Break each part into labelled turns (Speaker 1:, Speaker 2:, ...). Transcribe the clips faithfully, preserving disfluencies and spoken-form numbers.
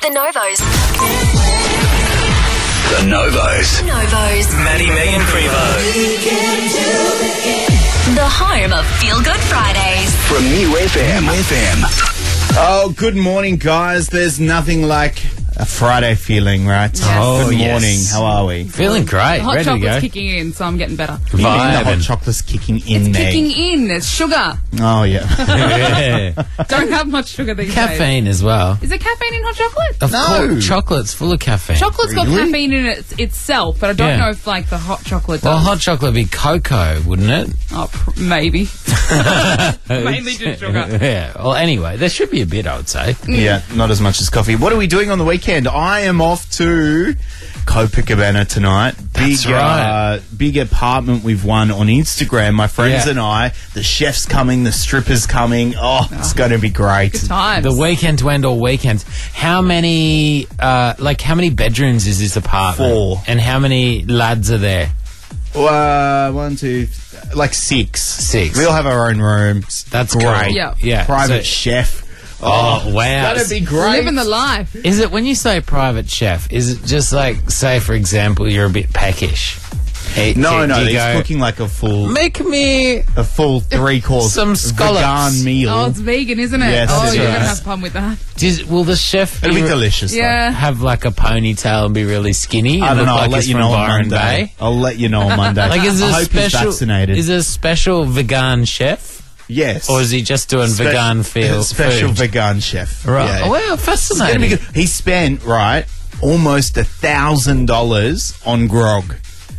Speaker 1: The Novos.
Speaker 2: The Novos.
Speaker 1: Novos.
Speaker 2: Maddie, Megan, Prevo.
Speaker 1: The home of Feel Good Fridays.
Speaker 2: From New F M. New F M.
Speaker 3: Oh, good morning, guys. There's nothing like a Friday feeling, right?
Speaker 4: Yes.
Speaker 3: Oh, good
Speaker 4: yes.
Speaker 3: morning. How are we?
Speaker 4: Feeling great.
Speaker 5: Hot
Speaker 4: Ready to
Speaker 5: chocolate's
Speaker 4: go.
Speaker 5: kicking in, so I'm getting better.
Speaker 3: What do you mean the hot
Speaker 4: Vibing.
Speaker 3: chocolate's kicking in
Speaker 5: It's
Speaker 3: there?
Speaker 5: kicking in. There's sugar.
Speaker 3: Oh, yeah.
Speaker 4: Yeah.
Speaker 5: Don't have much sugar these days.
Speaker 4: Caffeine as well.
Speaker 5: Is there caffeine in hot chocolate?
Speaker 4: Of
Speaker 3: No.
Speaker 4: course, chocolate's full of caffeine.
Speaker 5: Chocolate's got
Speaker 3: Really?
Speaker 5: caffeine in it itself, but I don't
Speaker 4: Yeah.
Speaker 5: know if like the hot chocolate does.
Speaker 4: Well, hot chocolate would be cocoa, wouldn't it?
Speaker 5: Oh, pr- maybe. Mainly just sugar.
Speaker 4: Yeah. Well, anyway, there should be a bit, I would say.
Speaker 3: Yeah, not as much as coffee. What are we doing on the weekend? I am off to Copacabana tonight. Big,
Speaker 4: That's right.
Speaker 3: uh, big apartment we've won on Instagram. My friends
Speaker 4: Yeah.
Speaker 3: and I. The chef's coming. The stripper's coming. Oh, it's going to be great.
Speaker 5: Good times.
Speaker 4: The weekend to end all weekends. How many, uh, like, how many bedrooms is this apartment?
Speaker 3: Four.
Speaker 4: And how many lads are there?
Speaker 3: Uh, one, two, th- like six.
Speaker 4: Six.
Speaker 3: We all have our own rooms.
Speaker 4: That's
Speaker 3: great.
Speaker 4: cool.
Speaker 5: Yeah.
Speaker 4: Yeah.
Speaker 3: Private
Speaker 4: So-
Speaker 3: chef.
Speaker 4: Oh, wow.
Speaker 3: It's gonna be great.
Speaker 5: Living the life.
Speaker 4: Is it, when you say private chef, is it just like, say, for example, you're a bit peckish? Eh,
Speaker 3: No,
Speaker 4: do-
Speaker 3: no,
Speaker 4: do you
Speaker 3: he's
Speaker 4: go,
Speaker 3: cooking like a full,
Speaker 4: make me
Speaker 3: a full three course
Speaker 4: Some scallops.
Speaker 3: vegan meal.
Speaker 5: Oh, it's vegan, isn't it?
Speaker 3: Yes,
Speaker 5: oh,
Speaker 3: it
Speaker 5: you're
Speaker 3: is.
Speaker 5: going to have fun with that.
Speaker 4: Does, will the chef
Speaker 3: It'll be
Speaker 4: re-
Speaker 3: delicious. though.
Speaker 5: Yeah.
Speaker 4: have like a ponytail and be really skinny?
Speaker 3: I
Speaker 4: and
Speaker 3: don't
Speaker 4: look
Speaker 3: know.
Speaker 4: like
Speaker 3: I'll let
Speaker 4: he's
Speaker 3: you
Speaker 4: from
Speaker 3: know on
Speaker 4: Byron
Speaker 3: Monday.
Speaker 4: Bay?
Speaker 3: I'll let you know on Monday.
Speaker 4: Like, is there
Speaker 3: I
Speaker 4: a
Speaker 3: hope he's
Speaker 4: special?
Speaker 3: vaccinated.
Speaker 4: Is there a special vegan chef,
Speaker 3: yes.
Speaker 4: or is he just doing
Speaker 3: Spe-
Speaker 4: vegan feel
Speaker 3: Special
Speaker 4: food?
Speaker 3: vegan chef.
Speaker 4: Right.
Speaker 3: Yeah.
Speaker 4: Oh, wow,
Speaker 3: It's gonna
Speaker 4: fascinating.
Speaker 3: be good. He spent right almost a thousand dollars on grog.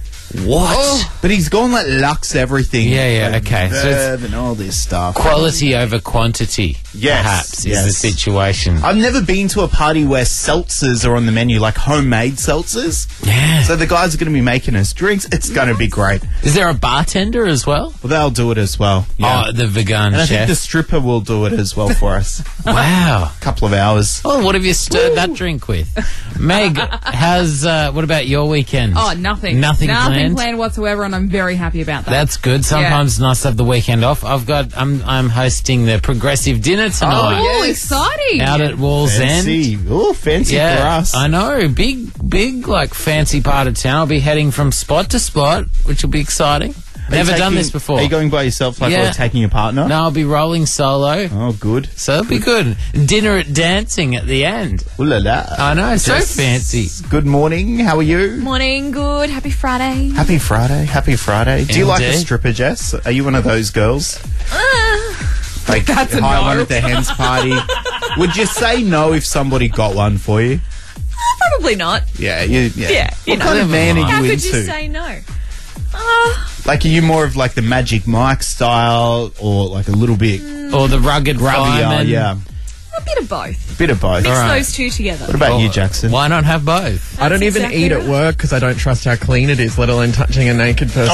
Speaker 4: What?
Speaker 3: But he's gone like Lux everything.
Speaker 4: Yeah, yeah,
Speaker 3: like
Speaker 4: okay. So it's-
Speaker 3: Verve and all this stuff.
Speaker 4: Quality over quantity,
Speaker 3: Yes,
Speaker 4: perhaps, is
Speaker 3: yes.
Speaker 4: the situation.
Speaker 3: I've never been to a party where seltzers are on the menu, like homemade seltzers.
Speaker 4: Yeah.
Speaker 3: So the guys are going to be making us drinks. It's going to be great.
Speaker 4: Is there a bartender as well?
Speaker 3: Well, they'll do it as well. Yeah.
Speaker 4: Oh, the vegan
Speaker 3: and I think
Speaker 4: chef.
Speaker 3: the stripper will do it as well for us.
Speaker 4: Wow.
Speaker 3: A couple of hours.
Speaker 4: Oh, what have you stirred that drink with? Meg, how's, uh, what about your weekend?
Speaker 5: Oh, nothing.
Speaker 4: Nothing,
Speaker 5: Nothing
Speaker 4: planned?
Speaker 5: planned whatsoever, and I'm very happy about that.
Speaker 4: That's good. Sometimes it's nice to have the weekend off. I've got, I'm, I'm hosting the Progressive Dinner tonight.
Speaker 5: Oh, exciting.
Speaker 4: Out at Walls End.
Speaker 3: Fancy. Oh, fancy
Speaker 4: Yeah,
Speaker 3: for us.
Speaker 4: I know. Big, big, like, fancy part of town. I'll be heading from spot to spot, which will be exciting.
Speaker 3: Are you
Speaker 4: Never done
Speaker 3: taking-
Speaker 4: this before.
Speaker 3: Are you going by yourself, like,
Speaker 4: Yeah.
Speaker 3: or taking a partner?
Speaker 4: No, I'll be rolling solo.
Speaker 3: Oh, good.
Speaker 4: So it'll be good. Dinner at dancing at the end.
Speaker 3: Ooh la la.
Speaker 4: I know, so
Speaker 3: Jess,
Speaker 4: fancy.
Speaker 3: Good morning. How are you?
Speaker 1: Morning, good. Happy Friday.
Speaker 3: Happy Friday. Happy Friday. Do you like a
Speaker 4: Indeed.
Speaker 3: stripper, Jess? Are you one of those girls? Like,
Speaker 5: That's a
Speaker 3: hire
Speaker 5: no.
Speaker 3: one at the hens party. Would you say no if somebody got one for you?
Speaker 1: Probably not.
Speaker 3: Yeah, you, yeah.
Speaker 1: Yeah, you
Speaker 3: What
Speaker 1: know.
Speaker 3: kind of man are you
Speaker 1: How could
Speaker 3: into?
Speaker 1: you say no? Uh,
Speaker 3: Like, are you more of like the Magic Mike style, or like a little bit
Speaker 4: Or the rugged
Speaker 3: grubbier?
Speaker 4: fireman.
Speaker 3: Yeah,
Speaker 1: a bit of both.
Speaker 3: bit of both.
Speaker 1: Mix
Speaker 4: right.
Speaker 1: those two together.
Speaker 3: What about
Speaker 4: Oh,
Speaker 3: you, Jackson?
Speaker 4: Why not have both?
Speaker 6: I don't even
Speaker 1: exactly
Speaker 6: eat
Speaker 1: right.
Speaker 6: at work because I don't trust how clean it is, let alone touching a naked person.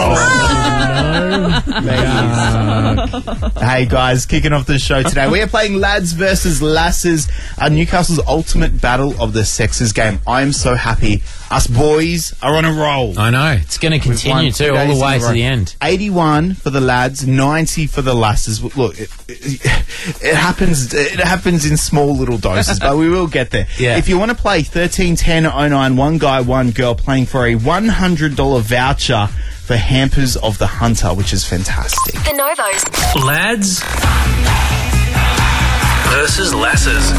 Speaker 3: Hey guys, kicking off the show today. We are playing Lads versus Lasses, uh, Newcastle's ultimate battle of the sexes game. I am so happy. Us boys are on a roll.
Speaker 4: I know. It's going to
Speaker 3: We've
Speaker 4: continue
Speaker 3: won two
Speaker 4: too, all
Speaker 3: days
Speaker 4: the
Speaker 3: in
Speaker 4: way
Speaker 3: a
Speaker 4: to
Speaker 3: row.
Speaker 4: the end.
Speaker 3: eighty-one for the lads, ninety for the lasses. Look, it, it, it happens. It happens in small little doses, but we will get there.
Speaker 4: Yeah.
Speaker 3: If you want to play thirteen ten oh nine, one guy, one girl, playing for a one hundred dollar voucher for Hampers of the Hunter, which is fantastic.
Speaker 1: The Novos.
Speaker 2: Lads versus lasses.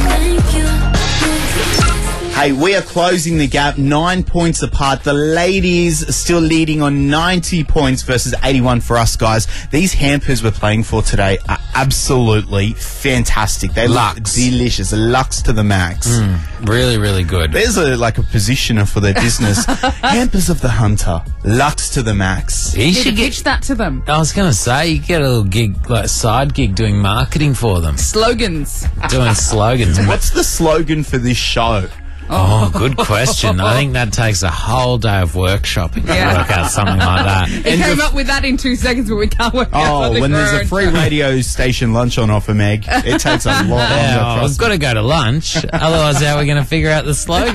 Speaker 3: Hey, we are closing the gap, nine points apart. The ladies are still leading on ninety points versus eighty-one for us guys. These hampers we're playing for today are absolutely fantastic. They
Speaker 4: Lux.
Speaker 3: look delicious. Lux to the max.
Speaker 4: Really, really good.
Speaker 3: There's a like a positioner for their business. Hampers of the Hunter. Lux to the max.
Speaker 4: You
Speaker 5: You
Speaker 4: should
Speaker 5: should
Speaker 4: get.
Speaker 5: pitch that to them.
Speaker 4: I was going to say, you get a little gig, like side gig doing marketing for them,
Speaker 5: Slogans.
Speaker 4: doing slogans.
Speaker 3: What's the slogan for this show?
Speaker 4: Oh, good question. I think that takes a whole day of workshopping to
Speaker 5: Yeah.
Speaker 4: work out something like that.
Speaker 5: It came up with that in two seconds, but we can't work out
Speaker 3: Oh,
Speaker 5: something
Speaker 3: when
Speaker 5: for
Speaker 3: there's
Speaker 5: our
Speaker 3: a
Speaker 5: own
Speaker 3: free
Speaker 5: show.
Speaker 3: radio station lunch on offer, Meg, it takes a lot longer.
Speaker 4: Yeah,
Speaker 3: for
Speaker 4: I've
Speaker 3: us.
Speaker 4: got to go to lunch. Otherwise, how are we going to figure out the slogan?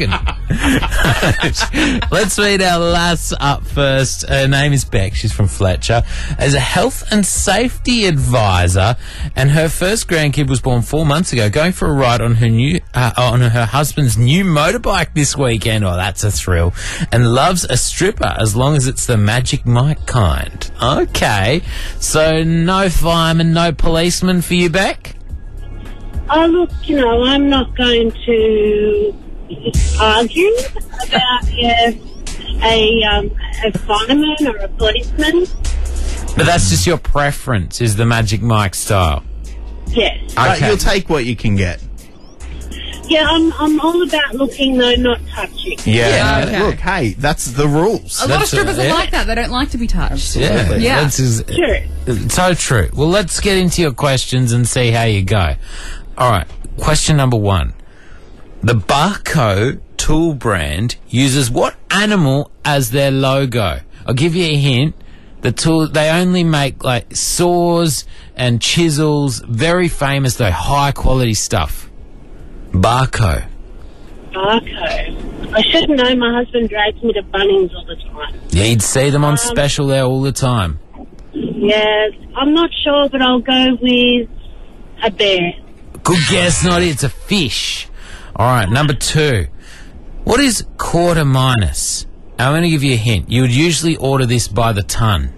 Speaker 4: Let's meet our lass up first. Her name is Beck. She's from Fletcher. As a health and safety advisor, and her first grandkid was born four months ago, going for a ride on her new uh, on her husband's new motorbike this weekend. Oh, that's a thrill. And loves a stripper as long as it's the Magic Mike kind. Okay, so no fireman, no policeman for you, Beck?
Speaker 7: Oh, look, you know, I'm not going to argue about yeah, a, um, a fireman or a policeman.
Speaker 4: But that's just your preference, is the Magic Mike style?
Speaker 7: Yes.
Speaker 3: But you'll take what you can get.
Speaker 7: Yeah, I'm, I'm all about looking, though, not touching.
Speaker 3: Yeah.
Speaker 1: Yeah, okay.
Speaker 3: Look, hey, that's the rules.
Speaker 1: A lot of
Speaker 4: That's, uh,
Speaker 1: strippers are
Speaker 4: yeah.
Speaker 1: like that. They don't like to be touched.
Speaker 4: Yeah,
Speaker 1: Yeah.
Speaker 4: That's just,
Speaker 7: Sure.
Speaker 4: so true. Well, let's get into your questions and see how you go. All right, question number one. The Barco tool brand uses what animal as their logo? I'll give you a hint. The tool, they only make like saws and chisels, very famous though, high quality stuff. Barco.
Speaker 7: Barco. I should know. My husband drags me to Bunnings all the time.
Speaker 4: Yeah, you'd see them on
Speaker 7: Um,
Speaker 4: special there all the time.
Speaker 7: Yes, I'm not sure, but I'll go with a bear.
Speaker 4: Good guess, not it. It's a fish. All right, number two. What is quarter minus? I'm going to give you a hint. You would usually order this by the ton.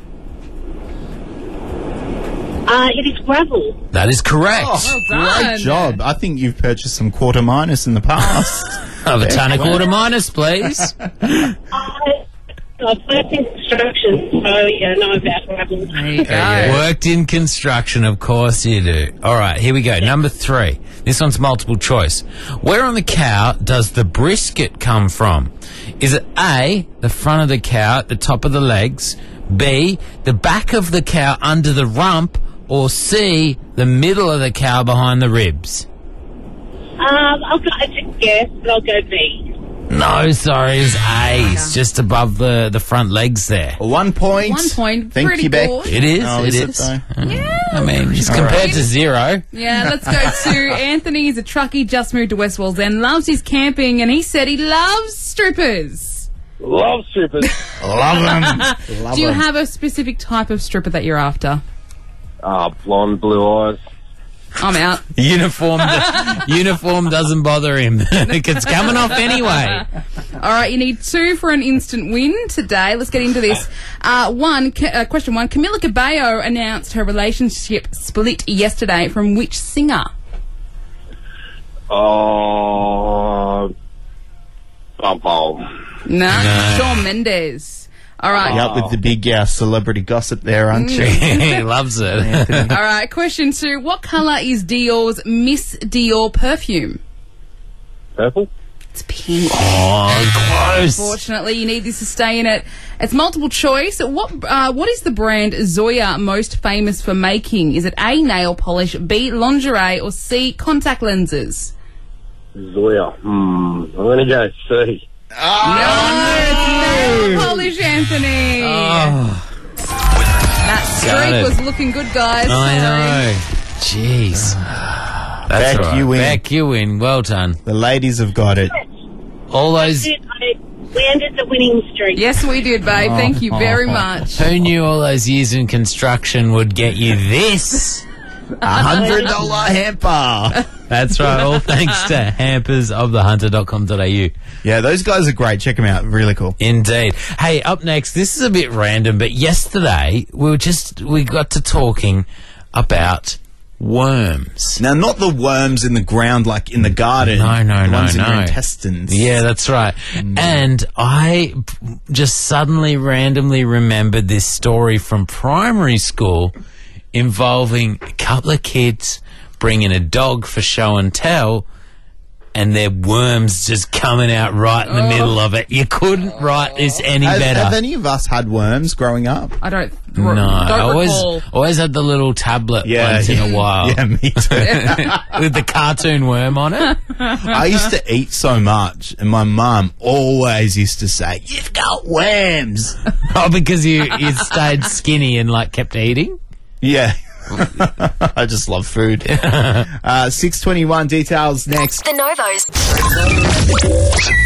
Speaker 7: Uh, it is gravel.
Speaker 4: That is correct.
Speaker 3: Oh,
Speaker 1: done.
Speaker 3: great job. I think you've purchased some quarter minus in the past.
Speaker 4: Of a ton of quarter minus, please.
Speaker 7: I, I've worked in construction, so yeah, I know about gravel.
Speaker 1: There you go.
Speaker 4: Worked in construction, of course you do. All right, here we go. Number three. This one's multiple choice. Where on the cow does the brisket come from? Is it A, the front of the cow at the top of the legs, B, the back of the cow under the rump, or C, the middle of the cow behind the ribs?
Speaker 7: Um, I'll go, it's a guess, but I'll go B.
Speaker 4: No, sorry, it's A. It's just above the, the front legs there.
Speaker 3: One point.
Speaker 1: One point.
Speaker 3: Thank
Speaker 1: Pretty
Speaker 3: you, Beck.
Speaker 1: good.
Speaker 4: It is,
Speaker 3: Oh,
Speaker 4: it
Speaker 3: is
Speaker 4: is.
Speaker 3: it though?
Speaker 1: Yeah.
Speaker 4: I mean, it's
Speaker 3: All
Speaker 4: compared
Speaker 3: right.
Speaker 4: to zero.
Speaker 1: Yeah, let's go to Anthony. He's a truckie, just moved to West Wallsend, loves his camping, and he said he loves strippers.
Speaker 8: Love strippers.
Speaker 3: Love them. Love
Speaker 1: Do you
Speaker 3: 'em.
Speaker 1: have a specific type of stripper that you're after?
Speaker 8: Ah, blonde, blue eyes.
Speaker 1: I'm out.
Speaker 4: Uniform, uniform doesn't bother him. It's coming off anyway.
Speaker 1: All right, you need two for an instant win today. Let's get into this. Uh, one, ca- uh, question one. Camila Cabello announced her relationship split yesterday from which singer?
Speaker 8: Oh, bum bum.
Speaker 1: No, Shawn Mendes. All right.
Speaker 3: Yep, with the big uh, celebrity gossip there, aren't you?
Speaker 4: He loves it.
Speaker 1: All right, question two. What colour is Dior's Miss Dior perfume?
Speaker 8: Purple.
Speaker 1: It's pink.
Speaker 4: Oh, close.
Speaker 1: Unfortunately, you need this to stay in it. It's multiple choice. What uh, What is the brand Zoya most famous for making? Is it A, nail polish, B, lingerie, or C, contact lenses?
Speaker 8: Zoya. Hmm. I'm gonna go C.
Speaker 1: No, it's nail polish, Anthony. That
Speaker 4: Got
Speaker 1: streak
Speaker 4: it.
Speaker 1: was looking good, guys.
Speaker 4: I
Speaker 1: Sorry.
Speaker 4: know. Jeez. That's
Speaker 3: Beck,
Speaker 4: all right.
Speaker 3: you win.
Speaker 4: Beck, you win. Well done.
Speaker 3: The ladies have got it.
Speaker 4: All those.
Speaker 7: Did I- We ended the winning streak.
Speaker 1: Yes, we did, babe. Thank you very much.
Speaker 4: Who knew all those years in construction would get you this?
Speaker 3: A hundred dollar hamper.
Speaker 4: That's right. All thanks to hampers of the hunter dot com dot a u.
Speaker 3: Yeah, those guys are great. Check them out. Really cool.
Speaker 4: Indeed. Hey, up next, this is a bit random, but yesterday we were just, we got to talking about worms.
Speaker 3: Now, not the worms in the ground like in the garden.
Speaker 4: No, no,
Speaker 3: the
Speaker 4: no,
Speaker 3: ones in your
Speaker 4: no.
Speaker 3: intestines.
Speaker 4: Yeah, that's right. And I p- just suddenly randomly remembered this story from primary school involving a couple of kids bringing a dog for show and tell, and their worms just coming out right in the middle of it. You couldn't write this any
Speaker 3: Have,
Speaker 4: better.
Speaker 3: have any of us had worms growing up?
Speaker 1: I don't.
Speaker 4: no,
Speaker 1: don't
Speaker 4: I always
Speaker 1: recall.
Speaker 4: always had the little tablet
Speaker 3: Yeah,
Speaker 4: once in
Speaker 3: yeah.
Speaker 4: a while
Speaker 3: Yeah, me too.
Speaker 4: with the cartoon worm on it.
Speaker 3: I used to eat so much, and my mum always used to say, "You've got worms."
Speaker 4: Oh, because you you stayed skinny and like kept eating.
Speaker 3: Yeah. I just love food. uh, six twenty-one details next.
Speaker 9: The Novos.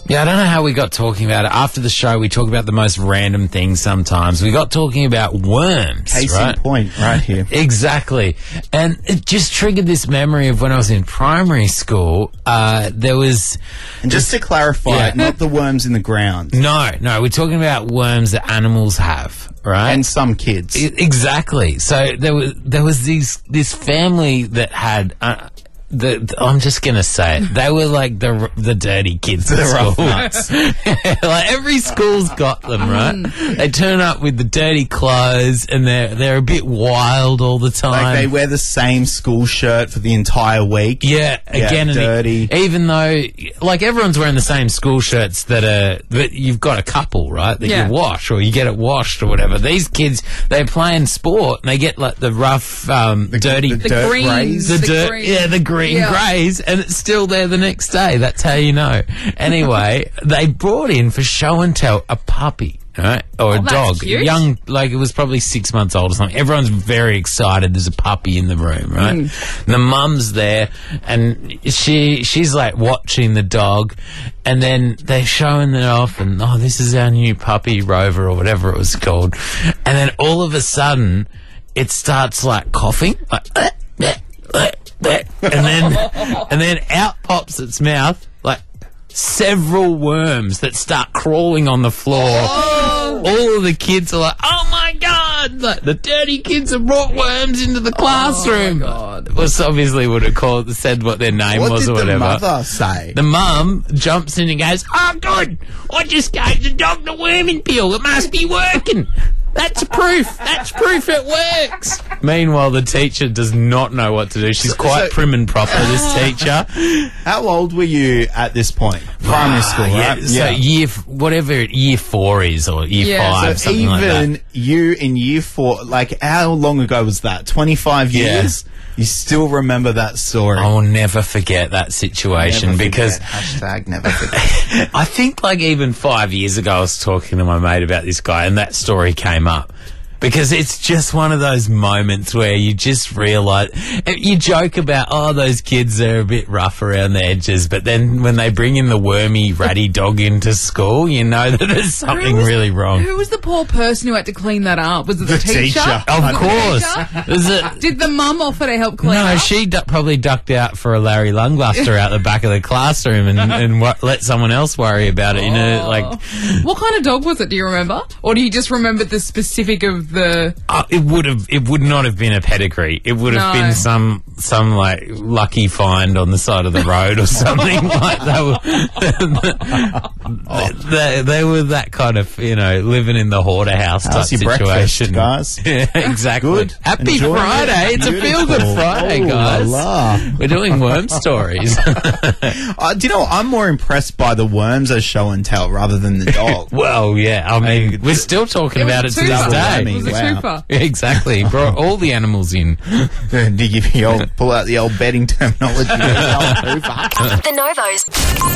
Speaker 4: Yeah, I don't know how we got talking about it. After the show, we talk about the most random things sometimes. We got talking about worms,
Speaker 3: Case
Speaker 4: right?
Speaker 3: in point, right here.
Speaker 4: Exactly. And it just triggered this memory of when I was in primary school. Uh, there was...
Speaker 3: And just to clarify,
Speaker 4: Yeah.
Speaker 3: not the worms in the ground.
Speaker 4: No, no, we're talking about worms that animals have, right?
Speaker 3: And some kids.
Speaker 4: I- exactly. So there was there was these this family that had. Uh, the, the- I'm just gonna say it. They were like the the dirty kids at
Speaker 3: The rough
Speaker 4: school.
Speaker 3: nuts.
Speaker 4: Like every school's got them, right? They turn up with the dirty clothes and they're they're a bit wild all the time.
Speaker 3: Like they wear the same school shirt for the entire week.
Speaker 4: Yeah,
Speaker 3: Yeah,
Speaker 4: again, and
Speaker 3: dirty.
Speaker 4: even though, like, everyone's wearing the same school shirts that are, that you've got a couple, right, that
Speaker 1: Yeah.
Speaker 4: you wash or you get it washed or whatever. These kids, they're playing sport and they get, like, the rough, um, dirty,
Speaker 3: the
Speaker 1: The
Speaker 3: dirt
Speaker 1: greens.
Speaker 3: greys.
Speaker 4: the,
Speaker 1: the
Speaker 4: dirt,
Speaker 1: green.
Speaker 4: yeah, the green
Speaker 1: Yeah.
Speaker 4: greys, and it's still there the next day. That's how you know. Anyway, they brought in for show and tell a puppy. Right? Or
Speaker 1: Oh,
Speaker 4: a
Speaker 1: that's
Speaker 4: dog.
Speaker 1: cute.
Speaker 4: Young, like it was probably six months old or something. Everyone's very excited. There's a puppy in the room, right?
Speaker 1: Mm.
Speaker 4: The mum's there and she she's like watching the dog, and then they're showing it off and, oh, this is our new puppy, Rover, or whatever it was called. And then all of a sudden it starts like coughing. Like, and then and then out pops its mouth like several worms that start crawling on the floor. All of the kids are like, oh my God, like the dirty kids have brought worms into the classroom. Oh my God. Was obviously would have called, said what their name
Speaker 3: What
Speaker 4: was
Speaker 3: did
Speaker 4: or
Speaker 3: the
Speaker 4: whatever.
Speaker 3: mother say?
Speaker 4: The mum jumps in and goes, oh good, I just gave the dog the worming pill, it must be working. That's proof. That's proof it works. Meanwhile, the teacher does not know what to do. She's quite
Speaker 3: so-
Speaker 4: prim and proper, this teacher.
Speaker 3: How old were you at this point? Primary school,
Speaker 4: Yeah,
Speaker 3: right?
Speaker 4: so year, f- whatever year four is, or year
Speaker 1: Yeah.
Speaker 4: five,
Speaker 3: So
Speaker 4: something like
Speaker 3: even
Speaker 4: that.
Speaker 3: you in year four, like how long ago was that? twenty-five
Speaker 4: Yeah.
Speaker 3: years? You still remember that story?
Speaker 4: I will never forget that situation
Speaker 3: Never
Speaker 4: because
Speaker 3: forget. Hashtag never forget.
Speaker 4: I think like even five years ago I was talking to my mate about this guy and that story came up. Because it's just one of those moments where you just realise, you joke about, oh, those kids are a bit rough around the edges, but then when they bring in the wormy, ratty dog into school, you know that there's something
Speaker 1: Who was-
Speaker 4: really wrong.
Speaker 1: Who was the poor person who had to clean that up? Was it the,
Speaker 3: The
Speaker 1: teacher?
Speaker 3: teacher.
Speaker 4: Of
Speaker 1: Was it the
Speaker 4: course.
Speaker 1: teacher?
Speaker 4: There's a-
Speaker 1: Did the mum offer to help clean
Speaker 4: No,
Speaker 1: up?
Speaker 4: she du- probably ducked out for a Larry Lungbuster out the back of the classroom and, and wo- let someone else worry about it. You know, like
Speaker 1: What kind of dog was it? Do you remember, or do you just remember the specific of the?
Speaker 4: uh, it would have, it would not have been a pedigree. It would have
Speaker 1: No.
Speaker 4: been some, some like lucky find on the side of the road or something. Like they were, they, they were that kind of, you know, living in the hoarder house type
Speaker 3: How's your breakfast,
Speaker 4: situation,
Speaker 3: guys?
Speaker 4: Yeah, exactly.
Speaker 3: Good.
Speaker 4: Happy
Speaker 3: Enjoying it?
Speaker 4: Friday! It's a feel good
Speaker 3: Beautiful.
Speaker 4: Friday,
Speaker 3: Oh,
Speaker 4: guys.
Speaker 3: la, la.
Speaker 4: We're doing worm stories.
Speaker 3: Uh, do you know what? I'm more impressed by the worms as show and tell rather than the dog.
Speaker 4: Well, yeah, I mean,
Speaker 3: Hey,
Speaker 4: we're still talking
Speaker 1: It was
Speaker 4: about
Speaker 1: a
Speaker 4: it to this
Speaker 1: twofer.
Speaker 4: day.
Speaker 1: It was a
Speaker 3: Wow.
Speaker 1: twofer.
Speaker 4: Exactly. Brought all the animals in.
Speaker 3: Did you give the old, pull out the old betting terminology?
Speaker 9: The Novos.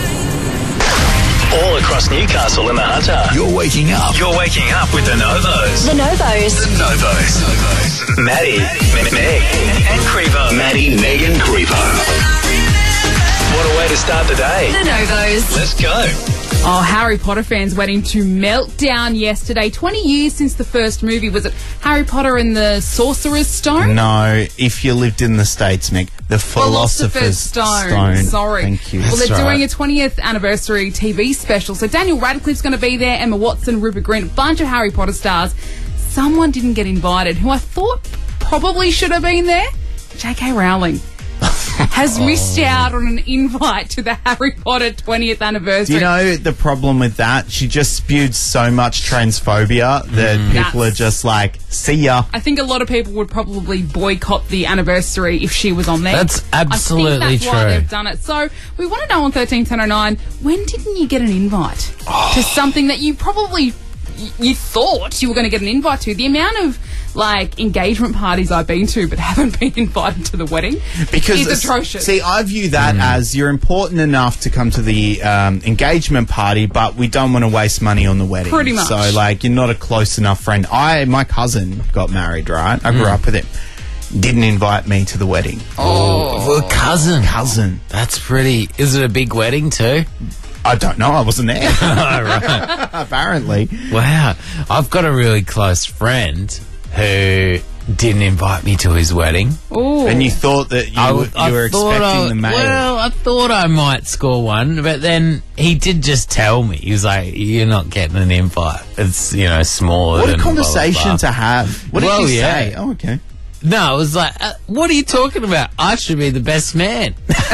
Speaker 2: All across Newcastle and the Hunter. You're waking up. You're waking up with the Novos.
Speaker 9: The Novos.
Speaker 2: The Novos. Maddie, M- Meg, and Crevo. Maddie, Meg, and Crevo. What a way to start the day.
Speaker 9: The Novos.
Speaker 2: Let's go.
Speaker 1: Oh, Harry Potter fans waiting to melt down yesterday. Twenty years since the first movie. Was it Harry Potter and the Sorcerer's Stone?
Speaker 3: No, if you lived in the States, Mick, the Philosopher's,
Speaker 1: Stone. Sorry.
Speaker 3: Thank you.
Speaker 1: Well, they're
Speaker 4: That's
Speaker 1: doing
Speaker 4: right.
Speaker 1: a twentieth anniversary T V special. So Daniel Radcliffe's going to be there, Emma Watson, Rupert Grint, a bunch of Harry Potter stars. Someone didn't get invited, who I thought probably should have been there. J K Rowling has missed out on an invite to the Harry Potter twentieth anniversary.
Speaker 3: Do you know the problem with that? She just spewed so much transphobia that
Speaker 4: Mm.
Speaker 3: people are
Speaker 1: That's-
Speaker 3: just like, see ya.
Speaker 1: I think a lot of people would probably boycott the anniversary if she was on there.
Speaker 4: That's absolutely
Speaker 1: I think that's why
Speaker 4: true.
Speaker 1: they've done it. So we want to know on thirteen ten oh nine, when didn't you get an invite to something that you probably y- you thought you were going to get an invite to? The amount of like engagement parties I've been to but haven't been invited to the wedding
Speaker 3: Because
Speaker 1: is atrocious.
Speaker 3: See, I view that as you're important enough to come to the um, engagement party, but we don't want to waste money on the wedding.
Speaker 1: Pretty much.
Speaker 3: So, like, you're not a close enough friend. I, my cousin got married, right? I grew up with him. Didn't invite me to the wedding.
Speaker 4: Oh, for a cousin.
Speaker 3: Cousin.
Speaker 4: That's pretty. Is it a big wedding too?
Speaker 3: I don't know. I wasn't there.
Speaker 4: Oh, right.
Speaker 3: Apparently.
Speaker 4: Wow. I've got a really close friend who didn't invite me to his wedding.
Speaker 1: Ooh.
Speaker 3: And you thought that you,
Speaker 4: I,
Speaker 3: were, you
Speaker 4: I
Speaker 3: were
Speaker 4: thought
Speaker 3: expecting
Speaker 4: I,
Speaker 3: the mail.
Speaker 4: Well, I thought I might score one, but then he did just tell me. He was like, "You're not getting an invite. It's, you know, smaller
Speaker 3: what
Speaker 4: than
Speaker 3: a conversation
Speaker 4: blah, blah, blah."
Speaker 3: to have. What did
Speaker 4: Well,
Speaker 3: you
Speaker 4: yeah.
Speaker 3: say? Oh, okay.
Speaker 4: No, it was like, uh, what are you talking about? I should be the best man.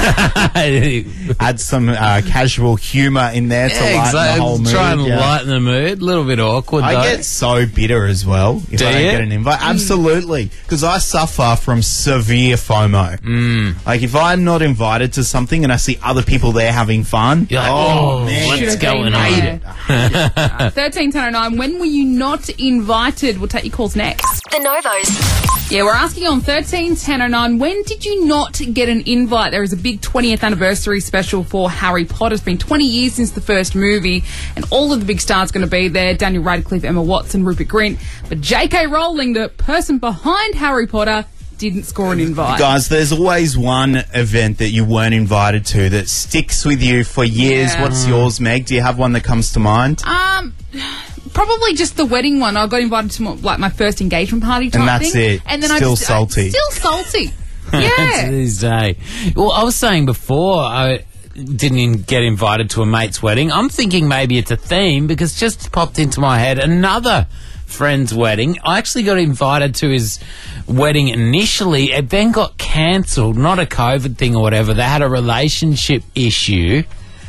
Speaker 3: Add some uh, casual humour in there to
Speaker 4: Yeah,
Speaker 3: lighten
Speaker 4: exactly.
Speaker 3: the whole mood.
Speaker 4: Try and
Speaker 3: yeah.
Speaker 4: lighten the mood. A little bit awkward,
Speaker 3: I
Speaker 4: though.
Speaker 3: get so bitter as well if
Speaker 4: Do
Speaker 3: I don't
Speaker 4: you?
Speaker 3: get an invite. Absolutely. Because I suffer from severe FOMO.
Speaker 4: Mm.
Speaker 3: Like, if I'm not invited to something and I see other people there having fun,
Speaker 4: You're like,
Speaker 3: oh,
Speaker 4: oh,
Speaker 3: man.
Speaker 4: what's
Speaker 1: Should've
Speaker 4: going
Speaker 1: been
Speaker 4: on?
Speaker 1: there. thirteen ten oh nine. When were you not invited? We'll take your calls next.
Speaker 9: The Novos.
Speaker 1: Yeah, we're asking on thirteen ten oh nine, when did you not get an invite? There is a big twentieth anniversary special for Harry Potter. It's been twenty years since the first movie, and all of the big stars going to be there. Daniel Radcliffe, Emma Watson, Rupert Grint. But J K Rowling, the person behind Harry Potter, didn't score an invite.
Speaker 3: Guys, there's always one event that you weren't invited to that sticks with you for years.
Speaker 1: Yeah.
Speaker 3: What's yours, Meg? Do you have one that comes to mind?
Speaker 1: Um, probably just the wedding one. I got invited to my, like my first engagement party type
Speaker 3: And that's
Speaker 1: thing.
Speaker 3: it.
Speaker 1: And then
Speaker 3: Still
Speaker 1: I just,
Speaker 3: salty.
Speaker 1: I, still salty.
Speaker 4: To
Speaker 1: Yeah.
Speaker 4: this day. Well, I was saying before I didn't in- get invited to a mate's wedding. I'm thinking maybe it's a theme because just popped into my head another friend's wedding. I actually got invited to his wedding initially. It then got cancelled. Not a COVID thing or whatever. They had a relationship issue.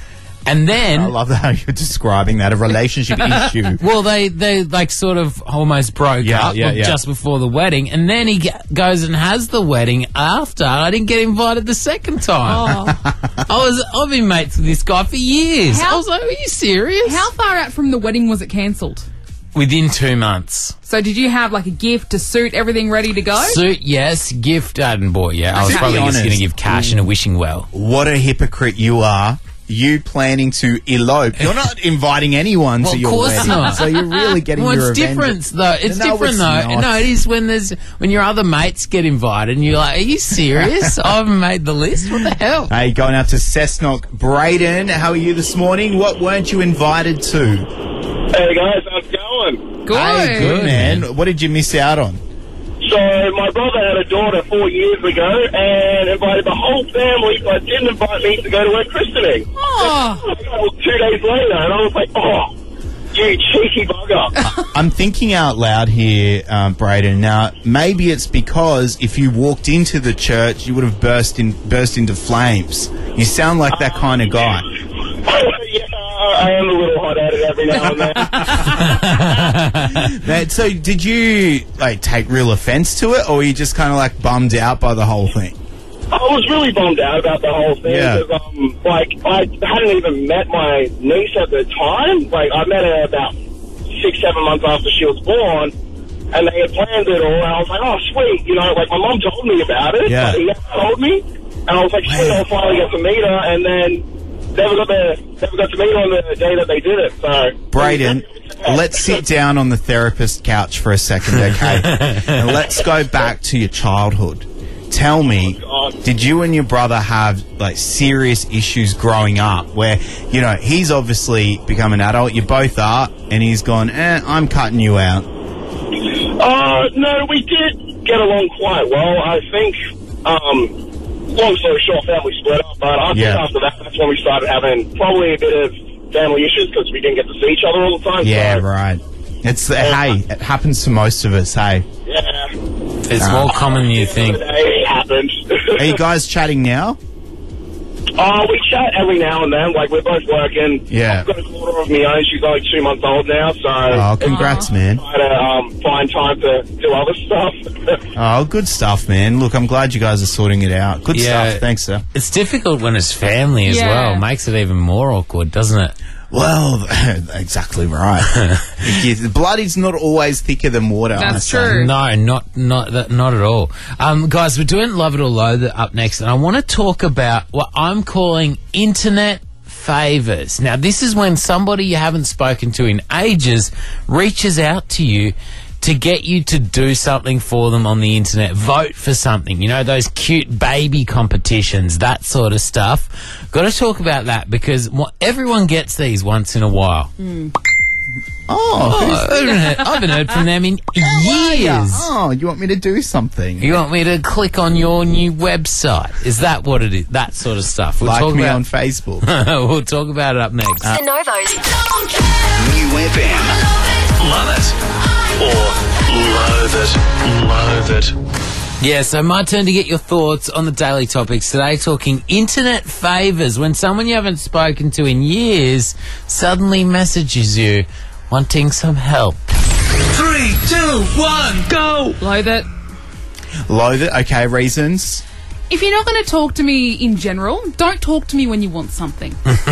Speaker 4: And then...
Speaker 3: I love how you're describing that, a relationship issue.
Speaker 4: Well, they, they like sort of almost broke
Speaker 3: Yeah,
Speaker 4: up
Speaker 3: yeah, yeah.
Speaker 4: just before the wedding, and then he g- goes and has the wedding after. I didn't get invited the second time. I was I've been mates with this guy for years.
Speaker 1: How-
Speaker 4: I was like, "Are you serious?"
Speaker 1: How far out from the wedding was it cancelled?
Speaker 4: Within two months.
Speaker 1: So did you have like a gift, a suit, everything ready to go?
Speaker 4: Suit, yes. Gift, I hadn't bought yet. I was
Speaker 1: Okay.
Speaker 4: probably
Speaker 3: Be
Speaker 4: just going to
Speaker 3: honest.
Speaker 4: give cash and a wishing well.
Speaker 3: What a hypocrite you are. You planning to elope. You're not inviting anyone
Speaker 4: Well,
Speaker 3: to
Speaker 4: of
Speaker 3: your
Speaker 4: course
Speaker 3: wedding.
Speaker 4: not.
Speaker 3: So you're really getting
Speaker 4: Well,
Speaker 3: your
Speaker 4: it's
Speaker 3: revenge.
Speaker 4: different though. It's
Speaker 3: No,
Speaker 4: different
Speaker 3: it's
Speaker 4: though.
Speaker 3: not.
Speaker 4: No, it is when there's when your other mates get invited and you're like, "Are you serious? I haven't made the list. What the hell?"
Speaker 3: Hey, going out to Cessnock. Braden, how are you this morning? What weren't you invited to?
Speaker 8: Hey guys, how's it going?
Speaker 1: Good.
Speaker 3: Hey, good, man. What did you miss out on?
Speaker 8: So my brother had a daughter four years ago and invited the whole family, but didn't invite me to go to her christening.
Speaker 1: Oh.
Speaker 8: Well, two days later, and I was like, "Oh, you cheeky bugger!"
Speaker 3: I'm thinking out loud here, um, Braden. Now, maybe it's because if you walked into the church, you would have burst in burst into flames. You sound like that kind of guy.
Speaker 8: Yeah, I am a little hot-headed every now and then.
Speaker 3: Now, so, did you like take real offence to it, or were you just kind of like bummed out by the whole thing?
Speaker 8: I was really bummed out about the whole thing
Speaker 3: Yeah.
Speaker 8: because, um, like, I hadn't even met my niece at the time. Like, I met her about six, seven months after she was born, and they had planned it all. And I was like, "Oh, sweet," you know. Like, my mom told me about it,
Speaker 3: Yeah.
Speaker 8: but he never told me, and I was like, "Sweet, I'll finally get to meet her," and then never got to never got to meet her on the day that they did it. So,
Speaker 3: Braden, let's sit down on the therapist couch for a second, okay? And let's go back to your childhood. Tell me, did you and your brother have like serious issues growing up where, you know, he's obviously become an adult, you both are, and he's gone, eh, I'm cutting you out.
Speaker 8: Uh, no, we did get along quite well. I think, um, long story short, family split up, but I think
Speaker 3: Yeah.
Speaker 8: after that, that's when we started having probably a bit of family issues because we didn't get to see each other all the time.
Speaker 3: Yeah,
Speaker 8: so,
Speaker 3: right. It's, uh, hey, it happens to most of us, hey.
Speaker 8: Yeah.
Speaker 4: It's more common than you think.
Speaker 8: The day it happened.
Speaker 3: Are you guys chatting now?
Speaker 8: Uh, we chat every now and then. Like, we're both working.
Speaker 3: Yeah.
Speaker 8: I've got a daughter of my own. She's only two months old now, so
Speaker 3: Oh, congrats, man.
Speaker 8: try to um, find time to do other stuff.
Speaker 3: Oh, good stuff, man. Look, I'm glad you guys are sorting it out. Good
Speaker 4: Yeah.
Speaker 3: stuff. Thanks, sir.
Speaker 4: It's difficult when it's family as
Speaker 1: Yeah.
Speaker 4: well. Makes it even more awkward, doesn't it?
Speaker 3: Well, exactly right. The blood is not always thicker than water.
Speaker 1: That's
Speaker 3: I say.
Speaker 1: true.
Speaker 4: No, not not that, not at all. Um, guys, we're doing Love It or Loathe It up next, and I want to talk about what I'm calling internet favours. Now, this is when somebody you haven't spoken to in ages reaches out to you to get you to do something for them on the internet. Vote for something. You know, those cute baby competitions, that sort of stuff. Got to talk about that because mo- everyone gets these once in a while.
Speaker 1: Mm.
Speaker 3: Oh,
Speaker 4: Oh, I, haven't heard, I haven't heard from them in years.
Speaker 3: oh, you want me to do something?
Speaker 4: You want me to click on your new website? Is that what it is? That sort of stuff. We'll
Speaker 3: like
Speaker 4: talk
Speaker 3: me
Speaker 4: about,
Speaker 3: on Facebook.
Speaker 4: we'll talk about it up next.
Speaker 9: The Novos.
Speaker 2: New F M. Love it. Or loathe it. Loathe it.
Speaker 4: Yeah, so my turn to get your thoughts on the daily topics today, talking internet favours. When someone you haven't spoken to in years suddenly messages you wanting some help.
Speaker 2: Three, two, one, go.
Speaker 1: Loathe it.
Speaker 3: Loathe it. Okay, reasons.
Speaker 1: If you're not going to talk to me in general, don't talk to me when you want something.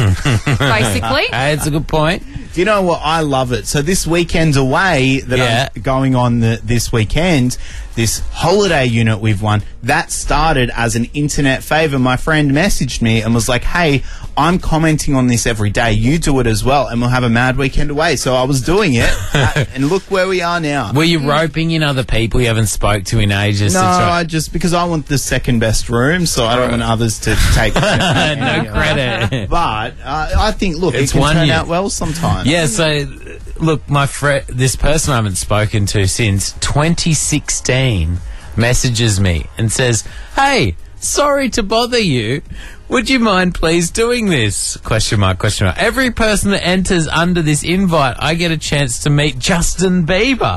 Speaker 1: Basically.
Speaker 4: Hey, it's a good point.
Speaker 3: Do you know what? I love it. So this weekend away that
Speaker 4: Yeah.
Speaker 3: I'm going on the, this weekend, this holiday unit we've won, that started as an internet favour. My friend messaged me and was like, hey, I'm commenting on this every day. You do it as well and we'll have a mad weekend away. So I was doing it uh, and look where we are now.
Speaker 4: Were you roping in other people you haven't spoke to in ages?
Speaker 3: No,
Speaker 4: to try-
Speaker 3: I just, because I want the second best room, so I don't want others to take
Speaker 4: no credit.
Speaker 3: But uh, I think, look,
Speaker 4: It's
Speaker 3: it can
Speaker 4: one
Speaker 3: turn
Speaker 4: year.
Speaker 3: out well sometimes.
Speaker 4: Yeah, so look, my friend, this person I haven't spoken to since twenty sixteen messages me and says, "Hey, sorry to bother you. Would you mind please doing this?" Question mark, question mark. Every person that enters under this invite, I get a chance to meet Justin Bieber.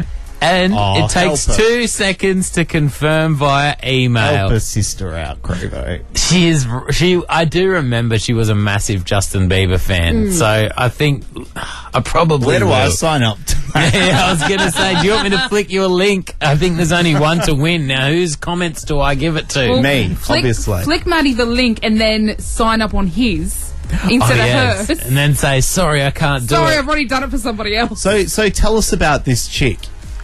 Speaker 4: And
Speaker 3: Oh,
Speaker 4: it takes
Speaker 3: help her.
Speaker 4: two seconds to confirm via email.
Speaker 3: Help her sister out, Crevo.
Speaker 4: She is. She. I do remember she was a massive Justin Bieber fan. So I think I probably
Speaker 3: Where do I
Speaker 4: will.
Speaker 3: sign up to that?
Speaker 4: Yeah, I was going to say, do you want me to flick you a link? I think there's only one to win. Now, whose comments do I give it to?
Speaker 1: Well,
Speaker 3: Me,
Speaker 1: flick,
Speaker 3: obviously.
Speaker 1: Flick Maddie the link and then sign up on his
Speaker 4: Oh,
Speaker 1: instead
Speaker 4: yes.
Speaker 1: of hers.
Speaker 4: And then say, sorry, I can't do
Speaker 1: Sorry,
Speaker 4: it.
Speaker 1: I've already done it for somebody else.
Speaker 3: So, so tell us about this chick.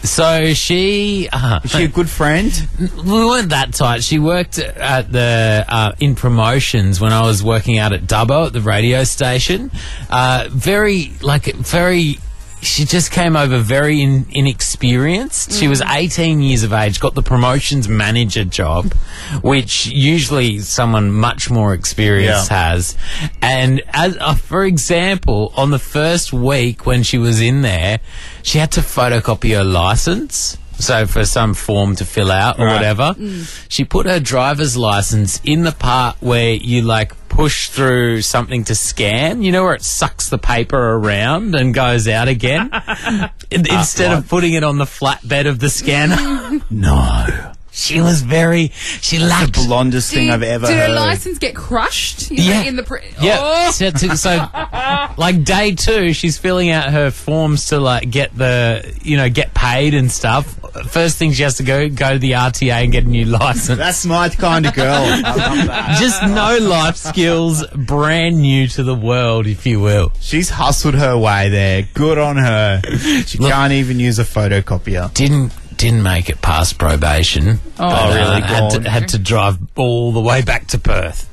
Speaker 4: So she... Uh,
Speaker 3: Is she a good friend?
Speaker 4: we weren't that tight. She worked at the uh, in promotions when I was working out at Dubbo at the radio station. Uh, very, like, very... She just came over very in, inexperienced. She was eighteen years of age, got the promotions manager job, which usually someone much more experienced
Speaker 3: Yeah.
Speaker 4: has. And as uh, for example, on the first week when she was in there, she had to photocopy her license. So for some form to fill out or
Speaker 3: Right.
Speaker 4: whatever, she put her driver's license in the part where you like push through something to scan. You know where it sucks the paper around and goes out again? In- Instead of putting it on the flatbed of the scanner.
Speaker 3: No.
Speaker 4: She was very, she lacked.
Speaker 3: Blondest thing
Speaker 1: Did-
Speaker 3: I've ever
Speaker 1: did
Speaker 3: heard.
Speaker 1: her license get crushed? You know,
Speaker 4: Yeah.
Speaker 1: in the pre-
Speaker 4: Yeah,
Speaker 1: Oh.
Speaker 4: so, to- so like day two, she's filling out her forms to like get the, you know, get paid and stuff. First thing she has to go go to the R T A and get a new license.
Speaker 3: That's my kind of girl. I love that.
Speaker 4: Just no life skills, brand new to the world, if you will.
Speaker 3: She's hustled her way there. Good on her. She
Speaker 4: Look-
Speaker 3: can't even use a photocopier.
Speaker 4: Didn't didn't make it past probation.
Speaker 1: Oh,
Speaker 4: but,
Speaker 3: really?
Speaker 4: Uh, had,
Speaker 3: Gone.
Speaker 4: to, had to drive all the way back to Perth.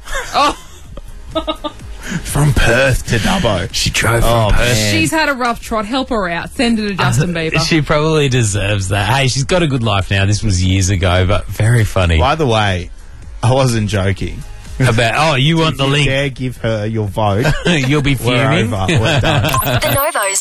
Speaker 3: From Perth to Dubbo.
Speaker 4: She drove
Speaker 3: Oh,
Speaker 4: from Perth.
Speaker 3: man.
Speaker 1: She's had a rough trot. Help her out. Send her to Justin Bieber.
Speaker 4: She probably deserves that. Hey, she's got a good life now. This was years ago, but very funny.
Speaker 3: By the way, I wasn't joking.
Speaker 4: About oh, you want
Speaker 3: If
Speaker 4: the
Speaker 3: you
Speaker 4: link?
Speaker 3: dare give her your vote,
Speaker 4: You'll be
Speaker 3: we're
Speaker 4: fuming.
Speaker 3: over. We're done.
Speaker 9: The Novos.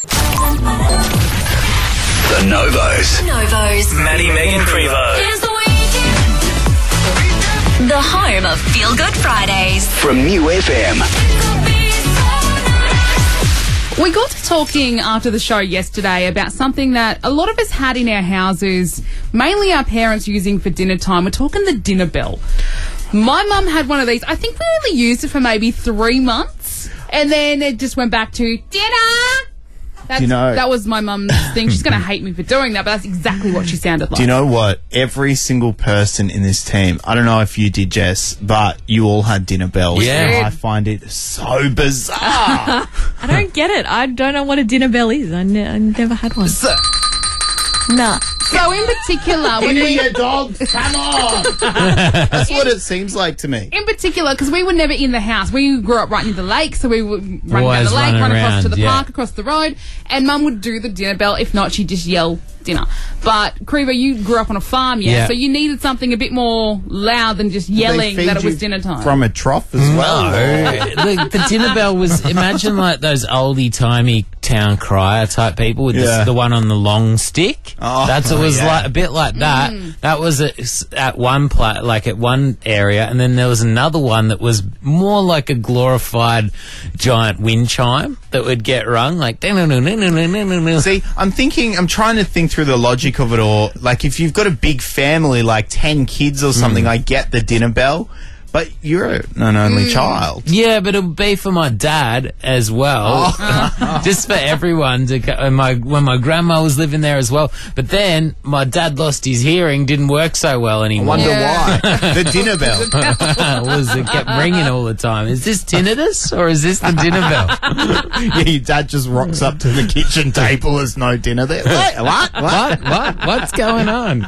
Speaker 2: The Novos.
Speaker 9: Novos.
Speaker 2: Maddie, Megan, Crevo.
Speaker 9: Here's the weekend. The home of Feel Good Fridays.
Speaker 2: From New F M.
Speaker 1: We got to talking after the show yesterday about something that a lot of us had in our houses, mainly our parents using for dinner time. We're talking the dinner bell. My mum had one of these. I think we only used it for maybe three months, and then it just went back to dinner. That's,
Speaker 3: You know-
Speaker 1: that was my mum's thing. She's going to hate me for doing that, but that's exactly what she sounded like.
Speaker 3: Do you know what? Every single person in this team, I don't know if you did, Jess, but you all had dinner bells.
Speaker 4: Yeah.
Speaker 3: And I find it so bizarre.
Speaker 10: I don't get it. I don't know what a dinner bell is. I, ne- I never had one.
Speaker 1: So-
Speaker 10: Nah.
Speaker 1: So in particular, when we
Speaker 3: your dogs, come on. That's what it seems like to me.
Speaker 1: in particular, because we were never in the house. We grew up right near the lake, so we would run down
Speaker 4: Always
Speaker 1: the lake,
Speaker 4: run
Speaker 1: run across to
Speaker 4: around,
Speaker 1: the
Speaker 4: yeah.
Speaker 1: park, across the road, and Mum would do the dinner bell. If not, she'd just yell dinner. But Creever, you grew up on a farm, yeah?
Speaker 4: Yeah.
Speaker 1: So you needed something a bit more loud than just
Speaker 3: They
Speaker 1: yelling
Speaker 3: feed
Speaker 1: that it was
Speaker 3: you
Speaker 1: dinner time.
Speaker 3: from a trough as well.
Speaker 4: the, the dinner bell was, imagine like those oldie timey town crier type people with
Speaker 3: Yeah.
Speaker 4: the, the one on the long stick.
Speaker 3: Oh,
Speaker 4: That's it was
Speaker 3: yeah.
Speaker 4: like a bit like that.
Speaker 1: Mm.
Speaker 4: That was at, at one pla- like at one area, and then there was another one that was more like a glorified giant wind chime that would get rung like.
Speaker 3: See, I'm thinking, I'm trying to think through the logic of it all. Like, if you've got a big family, like ten kids or something, I get the dinner bell, but you're an only child.
Speaker 4: Yeah, but it would be for my dad as well, just for everyone to. Co- and my when my grandma was living there as well. But then my dad lost his hearing, didn't work so well
Speaker 3: I
Speaker 4: anymore.
Speaker 3: wonder
Speaker 1: Yeah.
Speaker 3: why. The dinner bell.
Speaker 4: was it kept ringing all the time? Is this tinnitus or is this the dinner bell?
Speaker 3: Yeah, your dad just rocks up to the kitchen table. There's no dinner there. Wait, what? What?
Speaker 4: what? What? What's going on?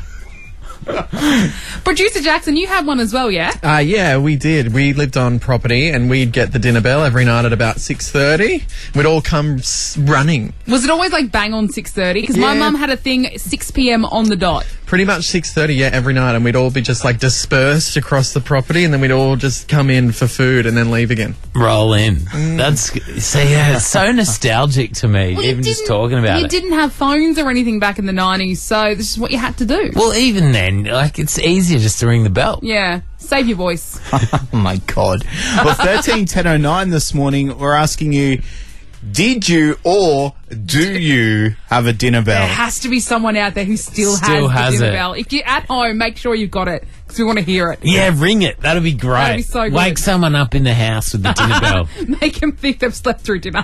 Speaker 1: Producer Jackson, you had one as well, yeah?
Speaker 6: Uh, yeah, we did. We lived on property and we'd get the dinner bell every night at about six thirty. We'd all come s- running.
Speaker 1: Was it always like bang on six thirty? Because my
Speaker 6: Yeah.
Speaker 1: mum had a thing six p.m. on the dot.
Speaker 6: Pretty much six thirty, yeah, every night. And we'd all be just like dispersed across the property and then we'd all just come in for food and then leave again.
Speaker 4: Roll in. That's so yeah. It's so nostalgic to me,
Speaker 1: Well, you
Speaker 4: even just
Speaker 1: didn't-
Speaker 4: talking about
Speaker 1: You
Speaker 4: it.
Speaker 1: didn't have phones or anything back in the nineties, so this is what you had to do.
Speaker 4: Well, even then, like it's easier just to ring the bell.
Speaker 1: Yeah, save your voice.
Speaker 3: Oh my God. Well, thirteen ten oh nine this morning, we're asking you, did you or do you have a dinner
Speaker 1: There
Speaker 3: bell?
Speaker 1: has to be someone out there who still,
Speaker 4: Still
Speaker 1: has,
Speaker 4: has
Speaker 1: the dinner
Speaker 4: it.
Speaker 1: bell. If you're at home, make sure you've got it because we want to hear it.
Speaker 4: Yeah, ring it. That'd be great.
Speaker 1: That'd be so good.
Speaker 4: Wake someone up in the house with the dinner bell.
Speaker 1: Make them think they've slept through dinner.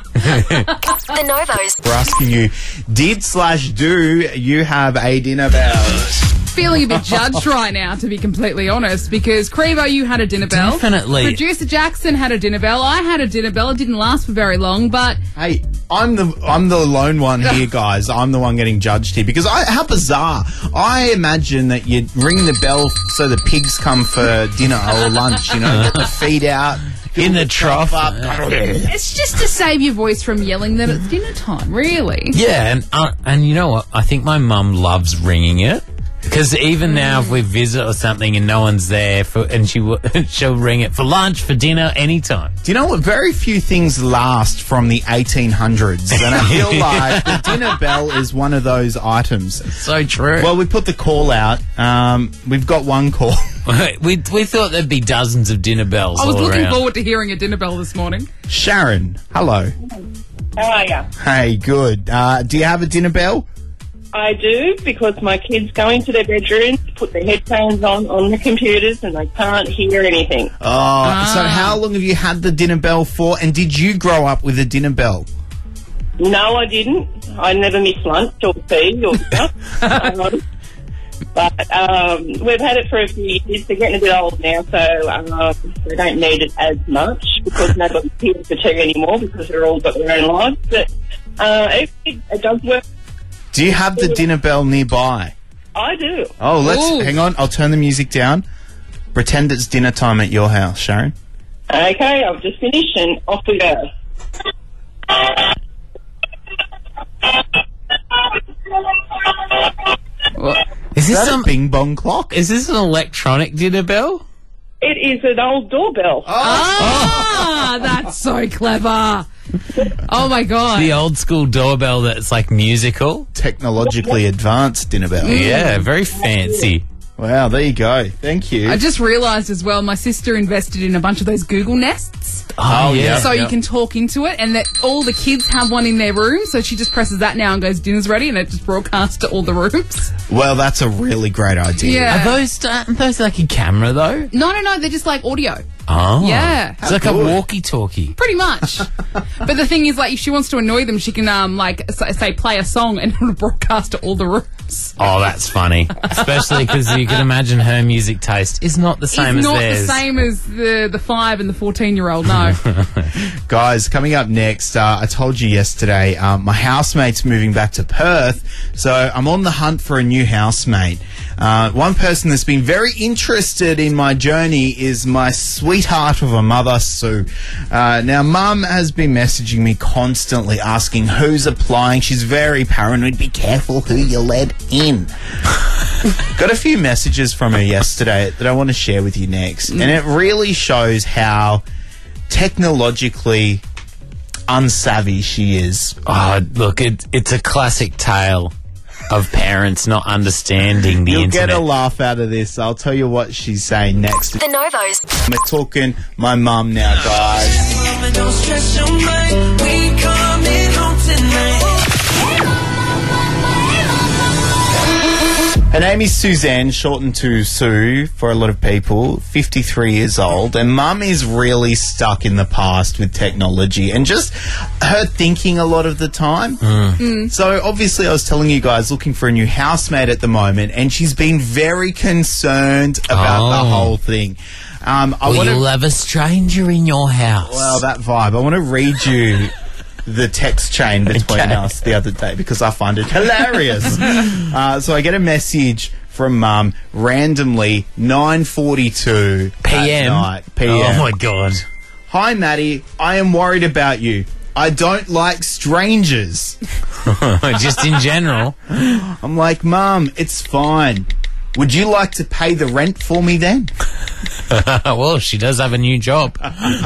Speaker 9: The Novos.
Speaker 3: We're asking you, did slash do you have a dinner bell?
Speaker 1: Feeling a bit judged right now, to be completely honest, because Crevo, you had a dinner bell.
Speaker 4: Definitely.
Speaker 1: Producer Jackson had a dinner bell. I had a dinner bell. It didn't last for very long, but
Speaker 3: Hey, I'm the I'm the lone one here, guys. I'm the one getting judged here because I, how bizarre! I imagine that you ring the bell so the pigs come for dinner or lunch. You know, get the feed out
Speaker 4: In the trough.
Speaker 3: up.
Speaker 1: it's just to save your voice from yelling that it's dinner time, really.
Speaker 4: Yeah, and uh, and you know what? I think my mum loves ringing it. Because even now, if we visit or something and no one's there, for, and she w- she'll ring it for lunch, for dinner, anytime.
Speaker 3: Do you know what? Very few things last from the eighteen hundreds, and I feel like the dinner bell is one of those items.
Speaker 4: So true.
Speaker 3: Well, we put the call out. Um, we've got one call.
Speaker 4: we we thought there'd be dozens of dinner bells.
Speaker 1: I was
Speaker 4: all
Speaker 1: looking
Speaker 4: around.
Speaker 1: forward to hearing a dinner bell this morning.
Speaker 3: Sharon, hello.
Speaker 7: How are you?
Speaker 3: Hey, good. Uh, do you have a dinner bell?
Speaker 7: I do, because my kids go into their bedrooms, put their headphones on on the computers, and they can't hear anything.
Speaker 3: Oh, so how long have you had the dinner bell for? And did you grow up with a dinner bell?
Speaker 7: No, I didn't. I never missed lunch or tea or stuff. um, but um, we've had it for a few years. They're getting a bit old now, so um, they don't need it as much because nobody's here for tea anymore because they're all got their own lives. But uh, it, it, it does work.
Speaker 3: Do you have the dinner bell nearby?
Speaker 7: I do.
Speaker 3: Oh, let's
Speaker 1: Ooh.
Speaker 3: hang on. I'll turn the music down. Pretend it's dinner time at your house, Sharon.
Speaker 7: Okay, I've just finished and off we go.
Speaker 4: Is
Speaker 3: Is
Speaker 4: this
Speaker 3: that
Speaker 4: some?
Speaker 3: a bing bong clock?
Speaker 4: Is this an electronic dinner bell?
Speaker 7: It is an old doorbell.
Speaker 1: Ah, that's so clever. Oh my god.
Speaker 4: The old school doorbell that's like musical.
Speaker 3: Technologically advanced dinner bell.
Speaker 4: Yeah, very fancy.
Speaker 3: Wow, there you go. Thank you.
Speaker 1: I just realised as well, my sister invested in a bunch of those Google Nests.
Speaker 4: Oh, yeah.
Speaker 1: So you can talk into it, and that all the kids have one in their room. So she just presses that now and goes, "Dinner's ready," and it just broadcasts to all the rooms.
Speaker 3: Well, that's a really great idea.
Speaker 1: Yeah.
Speaker 4: Are those aren't those like a camera though?
Speaker 1: No, no, no. They're just like audio.
Speaker 4: Oh,
Speaker 1: Yeah.
Speaker 4: It's like a
Speaker 3: good.
Speaker 4: walkie-talkie.
Speaker 1: Pretty much. But the thing is, like, if she wants to annoy them, she can, um, like, s- say, play a song, and it'll broadcast to all the rooms.
Speaker 4: Oh, that's funny. Especially because you can imagine her music taste is not the same
Speaker 1: It's
Speaker 4: as
Speaker 1: not
Speaker 4: theirs.
Speaker 1: the same as the, the five and the fourteen-year-old, no.
Speaker 3: Guys, coming up next, uh, I told you yesterday, um, my housemate's moving back to Perth, so I'm on the hunt for a new housemate. Uh, one person that's been very interested in my journey is my sweetheart of a mother, Sue. Uh, now, Mum has been messaging me constantly asking who's applying. She's very paranoid. Be careful who you let in. Got a few messages from her yesterday that I want to share with you next. And it really shows how technologically unsavvy she is.
Speaker 4: Oh, look, it, it's a classic tale of parents not understanding the
Speaker 3: You'll
Speaker 4: internet.
Speaker 3: get a laugh out of this. I'll tell you what she's saying next.
Speaker 9: The Novos.
Speaker 3: We're talking my mum now, guys.
Speaker 10: Don't stress your mind. We coming home tonight.
Speaker 3: Her name is Suzanne, shortened to Sue for a lot of people, fifty-three years old, and Mum is really stuck in the past with technology and just her thinking a lot of the time.
Speaker 4: Mm.
Speaker 3: So obviously I was telling you guys looking for a new housemate at the moment, and she's been very concerned about
Speaker 4: Oh.
Speaker 3: the whole thing. Um, I
Speaker 4: Will
Speaker 3: want
Speaker 4: you have a stranger in your house?
Speaker 3: Well, that vibe. I want to read you the text chain between
Speaker 4: Okay.
Speaker 3: us the other day because I find it hilarious. uh, so I get a message from Mum randomly, nine forty-two
Speaker 4: P M?
Speaker 3: at night, P M.
Speaker 4: Oh, my God.
Speaker 3: Hi, Maddie. I am worried about you. I don't like strangers.
Speaker 4: Just in general.
Speaker 3: I'm like, Mum, it's fine. Would you like to pay the rent for me then?
Speaker 4: Well, she does have a new job.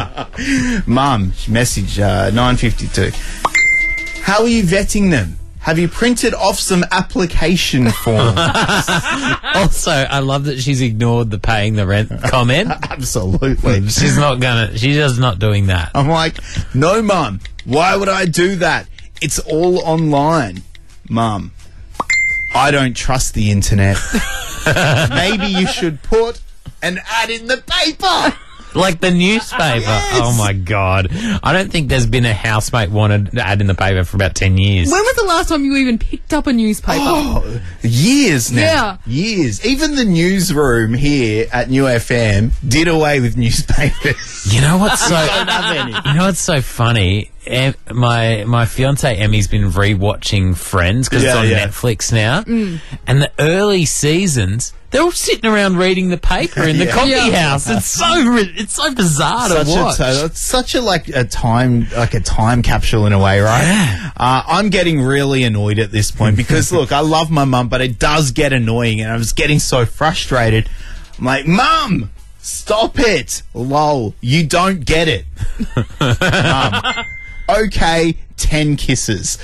Speaker 3: Mum, message uh, nine fifty-two. How are you vetting them? Have you printed off some application forms?
Speaker 4: Also, I love that she's ignored the paying the rent comment.
Speaker 3: Absolutely.
Speaker 4: She's not gonna, she's just not doing that.
Speaker 3: I'm like, no, Mum. Why would I do that? It's all online. Mum, I don't trust the internet. Maybe you should put an ad in the paper.
Speaker 4: Like the newspaper.
Speaker 3: Yes.
Speaker 4: Oh, my God. I don't think there's been a housemate wanted an ad in the paper for about ten years.
Speaker 1: When was the last time you even picked up a newspaper?
Speaker 3: Oh, years now.
Speaker 1: Yeah.
Speaker 3: Years. Even the newsroom here at New F M did away with newspapers.
Speaker 4: You know what's so
Speaker 3: don't have any.
Speaker 4: You know what's so funny? Em, my my fiance Emmy's been rewatching Friends because
Speaker 3: Yeah,
Speaker 4: it's on
Speaker 3: yeah.
Speaker 4: Netflix now, and the early seasons they're all sitting around reading the paper in the
Speaker 3: Yeah.
Speaker 4: coffee
Speaker 1: Yeah.
Speaker 4: house. It's so ri- it's so bizarre
Speaker 3: Such
Speaker 4: to watch.
Speaker 3: a, it's such a like a time like a time capsule in a way, right?
Speaker 4: Yeah.
Speaker 3: Uh, I'm getting really annoyed at this point because look, I love my mum, but it does get annoying, and I was getting so frustrated. I'm like, Mum, stop it! Lol, you don't get it. Mum, okay, ten kisses.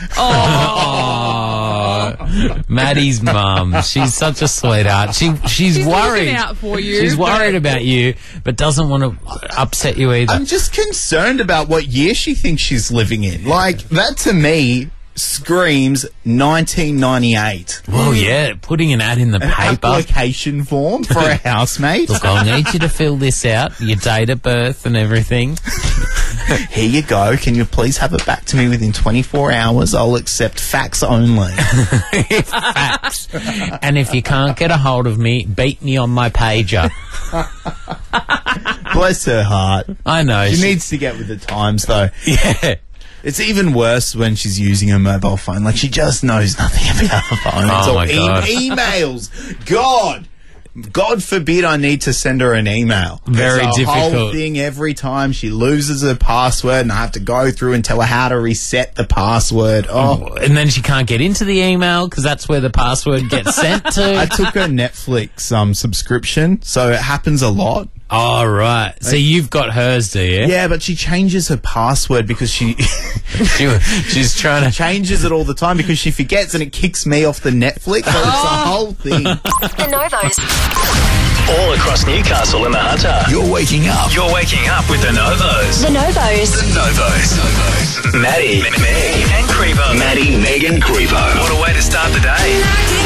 Speaker 4: Oh, Maddie's mum. She's such a sweetheart. She she's,
Speaker 1: She's
Speaker 4: worried.
Speaker 1: looking out for you.
Speaker 4: She's worried about you, but doesn't want to upset you either.
Speaker 3: I'm just concerned about what year she thinks she's living in. Like that to me screams nineteen ninety-eight.
Speaker 4: Well, yeah, putting an ad in the paper.
Speaker 3: Application form for a housemate.
Speaker 4: Look, I'll need you to fill this out, your date of birth and everything.
Speaker 3: Here you go. Can you please have it back to me within twenty-four hours? I'll accept fax only.
Speaker 4: Facts. And if you can't get a hold of me, beat me on my pager.
Speaker 3: Bless her heart.
Speaker 4: I know.
Speaker 3: She needs to get with the times, though.
Speaker 4: Yeah.
Speaker 3: It's even worse when she's using a mobile phone. Like, she just knows nothing about the phone. It's
Speaker 4: Oh,
Speaker 3: all
Speaker 4: my God.
Speaker 3: emails. God. God forbid I need to send her an email.
Speaker 4: Very
Speaker 3: it's a whole
Speaker 4: difficult.
Speaker 3: thing every time she loses her password, and I have to go through and tell her how to reset the password. Oh,
Speaker 4: And then she can't get into the email because that's where the password gets sent
Speaker 3: I
Speaker 4: to.
Speaker 3: took her Netflix um subscription, so it happens a lot.
Speaker 4: Oh, right. So you've got hers, do you?
Speaker 3: Yeah, but she changes her password because she
Speaker 4: She, she's trying to...
Speaker 3: changes it all the time because she forgets, and it kicks me off the Netflix. So it's a whole thing.
Speaker 9: The Novos.
Speaker 2: All across Newcastle and the Hunter. You're waking up. You're waking up with the Novos.
Speaker 9: The Novos.
Speaker 2: The Novos. Novos. Maddie, Meg, and Creeper. Maddie, Meg, and Creeper. What a way to start the day.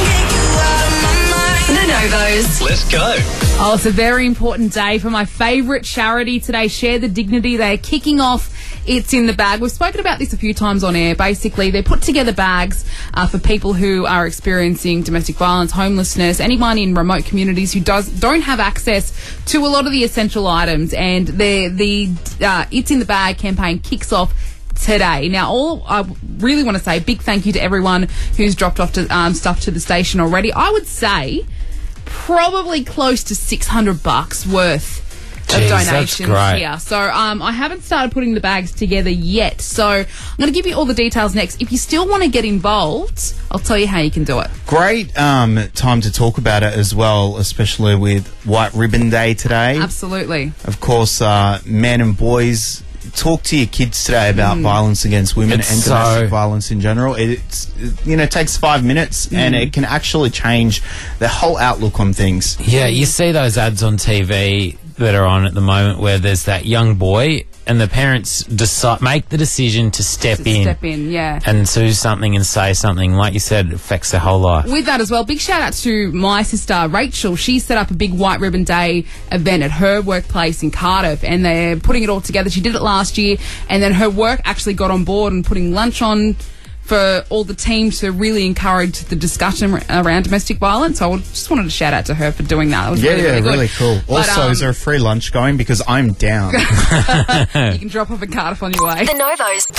Speaker 9: The Novos.
Speaker 2: Let's go.
Speaker 1: Oh, it's a very important day for my favourite charity today, Share the Dignity. They are kicking off It's in the bag. We've spoken about this a few times on air. Basically, they put together bags uh, for people who are experiencing domestic violence, homelessness, anyone in remote communities who does don't have access to a lot of the essential items. And the the uh, It's in the Bag campaign kicks off today. Now, all I really want to say, big thank you to everyone who's dropped off to, um, stuff to the station already. I would say probably close to six hundred bucks worth
Speaker 4: Jeez,
Speaker 1: of
Speaker 4: that's
Speaker 1: donations
Speaker 4: great.
Speaker 1: here. So um, I haven't started putting the bags together yet. So I'm going to give you all the details next. If you still want to get involved, I'll tell you how you can do it.
Speaker 3: Great um, time to talk about it as well, especially with White Ribbon Day today.
Speaker 1: Absolutely.
Speaker 3: Of course, uh, men and boys, talk to your kids today about
Speaker 1: Mm.
Speaker 3: violence against women
Speaker 4: It's
Speaker 3: and
Speaker 4: so-
Speaker 3: domestic violence in general. It's, you know, it takes five minutes and
Speaker 1: Mm.
Speaker 3: it can actually change the whole outlook on things.
Speaker 4: Yeah, you see those ads on T V that are on at the moment where there's that young boy and the parents decide, make the decision to step
Speaker 1: To
Speaker 4: in
Speaker 1: step in, yeah.
Speaker 4: and do something and say something. Like you said, it affects their whole life.
Speaker 1: With that as well, big shout out to my sister Rachel. She set up a big White Ribbon Day event at her workplace in Cardiff, and they're putting it all together. She did it last year, and then her work actually got on board and putting lunch on for all the team to really encourage the discussion around domestic violence. So I just wanted to shout out to her for doing that. It was
Speaker 3: Yeah,
Speaker 1: really,
Speaker 3: yeah,
Speaker 1: really, good.
Speaker 3: really cool.
Speaker 1: But,
Speaker 3: Also,
Speaker 1: um,
Speaker 3: is there a free lunch going? Because I'm down.
Speaker 1: you can drop off in Cardiff on your way.
Speaker 9: The Novos.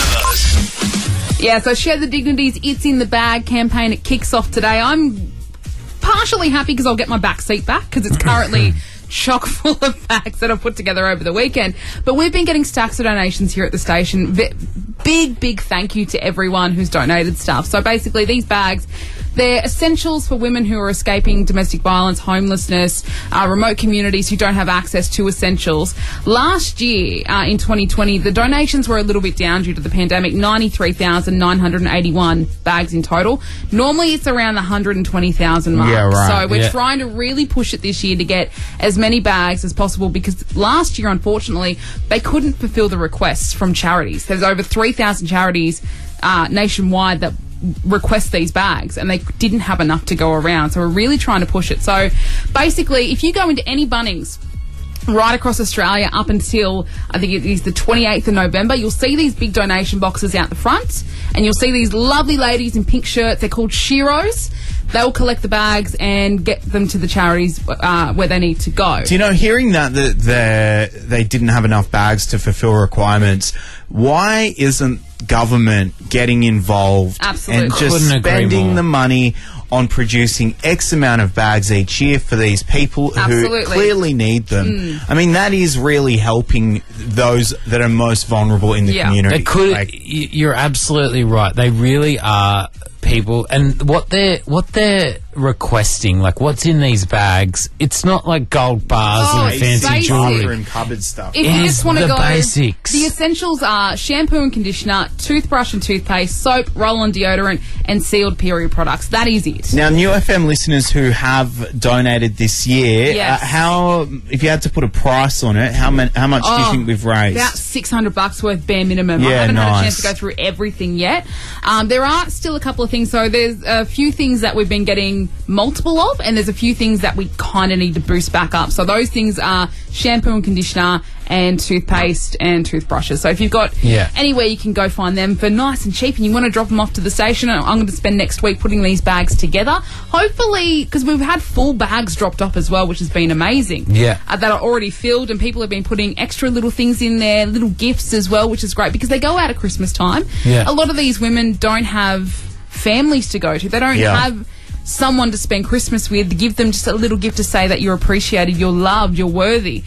Speaker 1: Yeah, so Share the Dignities, It's in the Bag campaign. It kicks off today. I'm partially happy because I'll get my back seat back because it's currently chock full of bags that I've put together over the weekend. But we've been getting stacks of donations here at the station. V- big, big thank you to everyone who's donated stuff. So basically these bags, they're essentials for women who are escaping domestic violence, homelessness, uh, remote communities who don't have access to essentials. Last year, uh, in twenty twenty, the donations were a little bit down due to the pandemic, ninety-three thousand nine hundred eighty-one bags in total. Normally it's around the one hundred twenty thousand mark.
Speaker 3: Yeah, right.
Speaker 1: So we're
Speaker 4: Yeah.
Speaker 1: trying to really push it this year to get as many bags as possible because last year, unfortunately, they couldn't fulfill the requests from charities. There's over three thousand charities uh, nationwide that request these bags and they didn't have enough to go around. So we're really trying to push it. So basically, if you go into any Bunnings right across Australia up until I think it is the twenty-eighth of November, you'll see these big donation boxes out the front and you'll see these lovely ladies in pink shirts. They're called Sheroes. They'll collect the bags and get them to the charities uh, where they need to go.
Speaker 3: Do you know, hearing that that they they didn't have enough bags to fulfill requirements, why isn't government getting involved
Speaker 1: Absolutely.
Speaker 3: and just
Speaker 4: Couldn't agree
Speaker 3: spending
Speaker 4: more.
Speaker 3: the money on producing X amount of bags each year for these people
Speaker 1: Absolutely.
Speaker 3: who clearly need them?
Speaker 1: Mm.
Speaker 3: I mean, that is really helping those that are most vulnerable in the
Speaker 1: Yeah.
Speaker 3: community.
Speaker 4: They could.
Speaker 3: Like,
Speaker 4: y- you're absolutely right. They really are people, and what they're what they're requesting, like what's in these bags. It's not like gold bars
Speaker 1: Oh,
Speaker 4: and
Speaker 1: it's
Speaker 4: fancy
Speaker 1: basic.
Speaker 4: jewelry.
Speaker 3: bathroom cupboard stuff.
Speaker 1: If
Speaker 4: It
Speaker 1: you
Speaker 4: is
Speaker 1: just want to
Speaker 4: the
Speaker 1: go,
Speaker 4: basics.
Speaker 1: the essentials are shampoo and conditioner, toothbrush and toothpaste, soap, roll-on deodorant, and sealed period products. That is it.
Speaker 3: Now, New F M listeners who have donated this year,
Speaker 1: Yes.
Speaker 3: uh, how, if you had to put a price on it, how, man, how much do you
Speaker 1: Oh,
Speaker 3: think we've raised?
Speaker 1: About six hundred bucks worth bare minimum. I
Speaker 3: Yeah,
Speaker 1: haven't had a
Speaker 3: nice.
Speaker 1: chance to go through everything yet. Um, there are still a couple of things. So there's a few things that we've been getting multiple of, and there's a few things that we kind of need to boost back up. So those things are shampoo and conditioner and toothpaste and toothbrushes. So if you've got
Speaker 4: Yeah.
Speaker 1: anywhere you can go find them for nice and cheap and you want to drop them off to the station, I'm going to spend next week putting these bags together. Hopefully, because we've had full bags dropped off as well, which has been amazing.
Speaker 4: Yeah.
Speaker 1: Uh, that are already filled, and people have been putting extra little things in there, little gifts as well, which is great because they go out at Christmas time.
Speaker 4: Yeah.
Speaker 1: A lot of these women don't have families to go to. They don't
Speaker 3: Yeah.
Speaker 1: have someone to spend Christmas with. Give them just a little gift to say that you're appreciated, you're loved, you're worthy.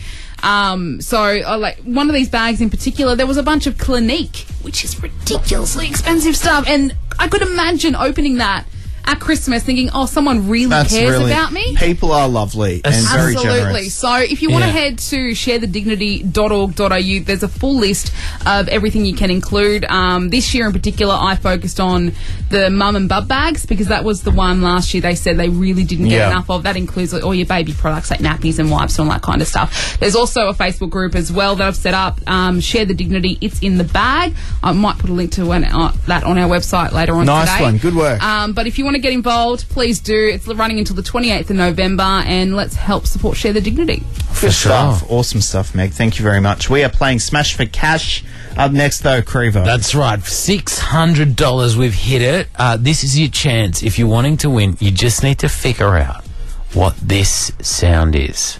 Speaker 1: Um, so, uh, like one of these bags in particular, there was a bunch of Clinique, which is ridiculously expensive stuff, and I could imagine opening that at Christmas thinking, oh, someone really
Speaker 3: That's
Speaker 1: cares
Speaker 3: really,
Speaker 1: about me.
Speaker 3: People are lovely and very
Speaker 1: Absolutely.
Speaker 3: generous.
Speaker 1: So if you want to
Speaker 4: Yeah.
Speaker 1: head to share the dignity dot org dot a u, there's a full list of everything you can include. Um, this year in particular, I focused on the mum and bub bags because that was the one last year they said they really didn't get
Speaker 3: Yeah.
Speaker 1: enough of. That includes like, all your baby products like nappies and wipes and all that kind of stuff. There's also a Facebook group as well that I've set up, um, Share the Dignity, It's in the Bag. I might put a link to one, uh, that on our website later on
Speaker 3: Nice
Speaker 1: today.
Speaker 3: one. Good work.
Speaker 1: Um, but if you want want to get involved, please do. It's running until the twenty-eighth of November, and let's help support Share the Dignity.
Speaker 3: Good stuff. Awesome stuff, Meg. Thank you very much. We are playing Smash for Cash. Up next, though, Crevo.
Speaker 4: That's right. six hundred dollars. We've hit it. Uh, this is your chance. If you're wanting to win, you just need to figure out what this sound is.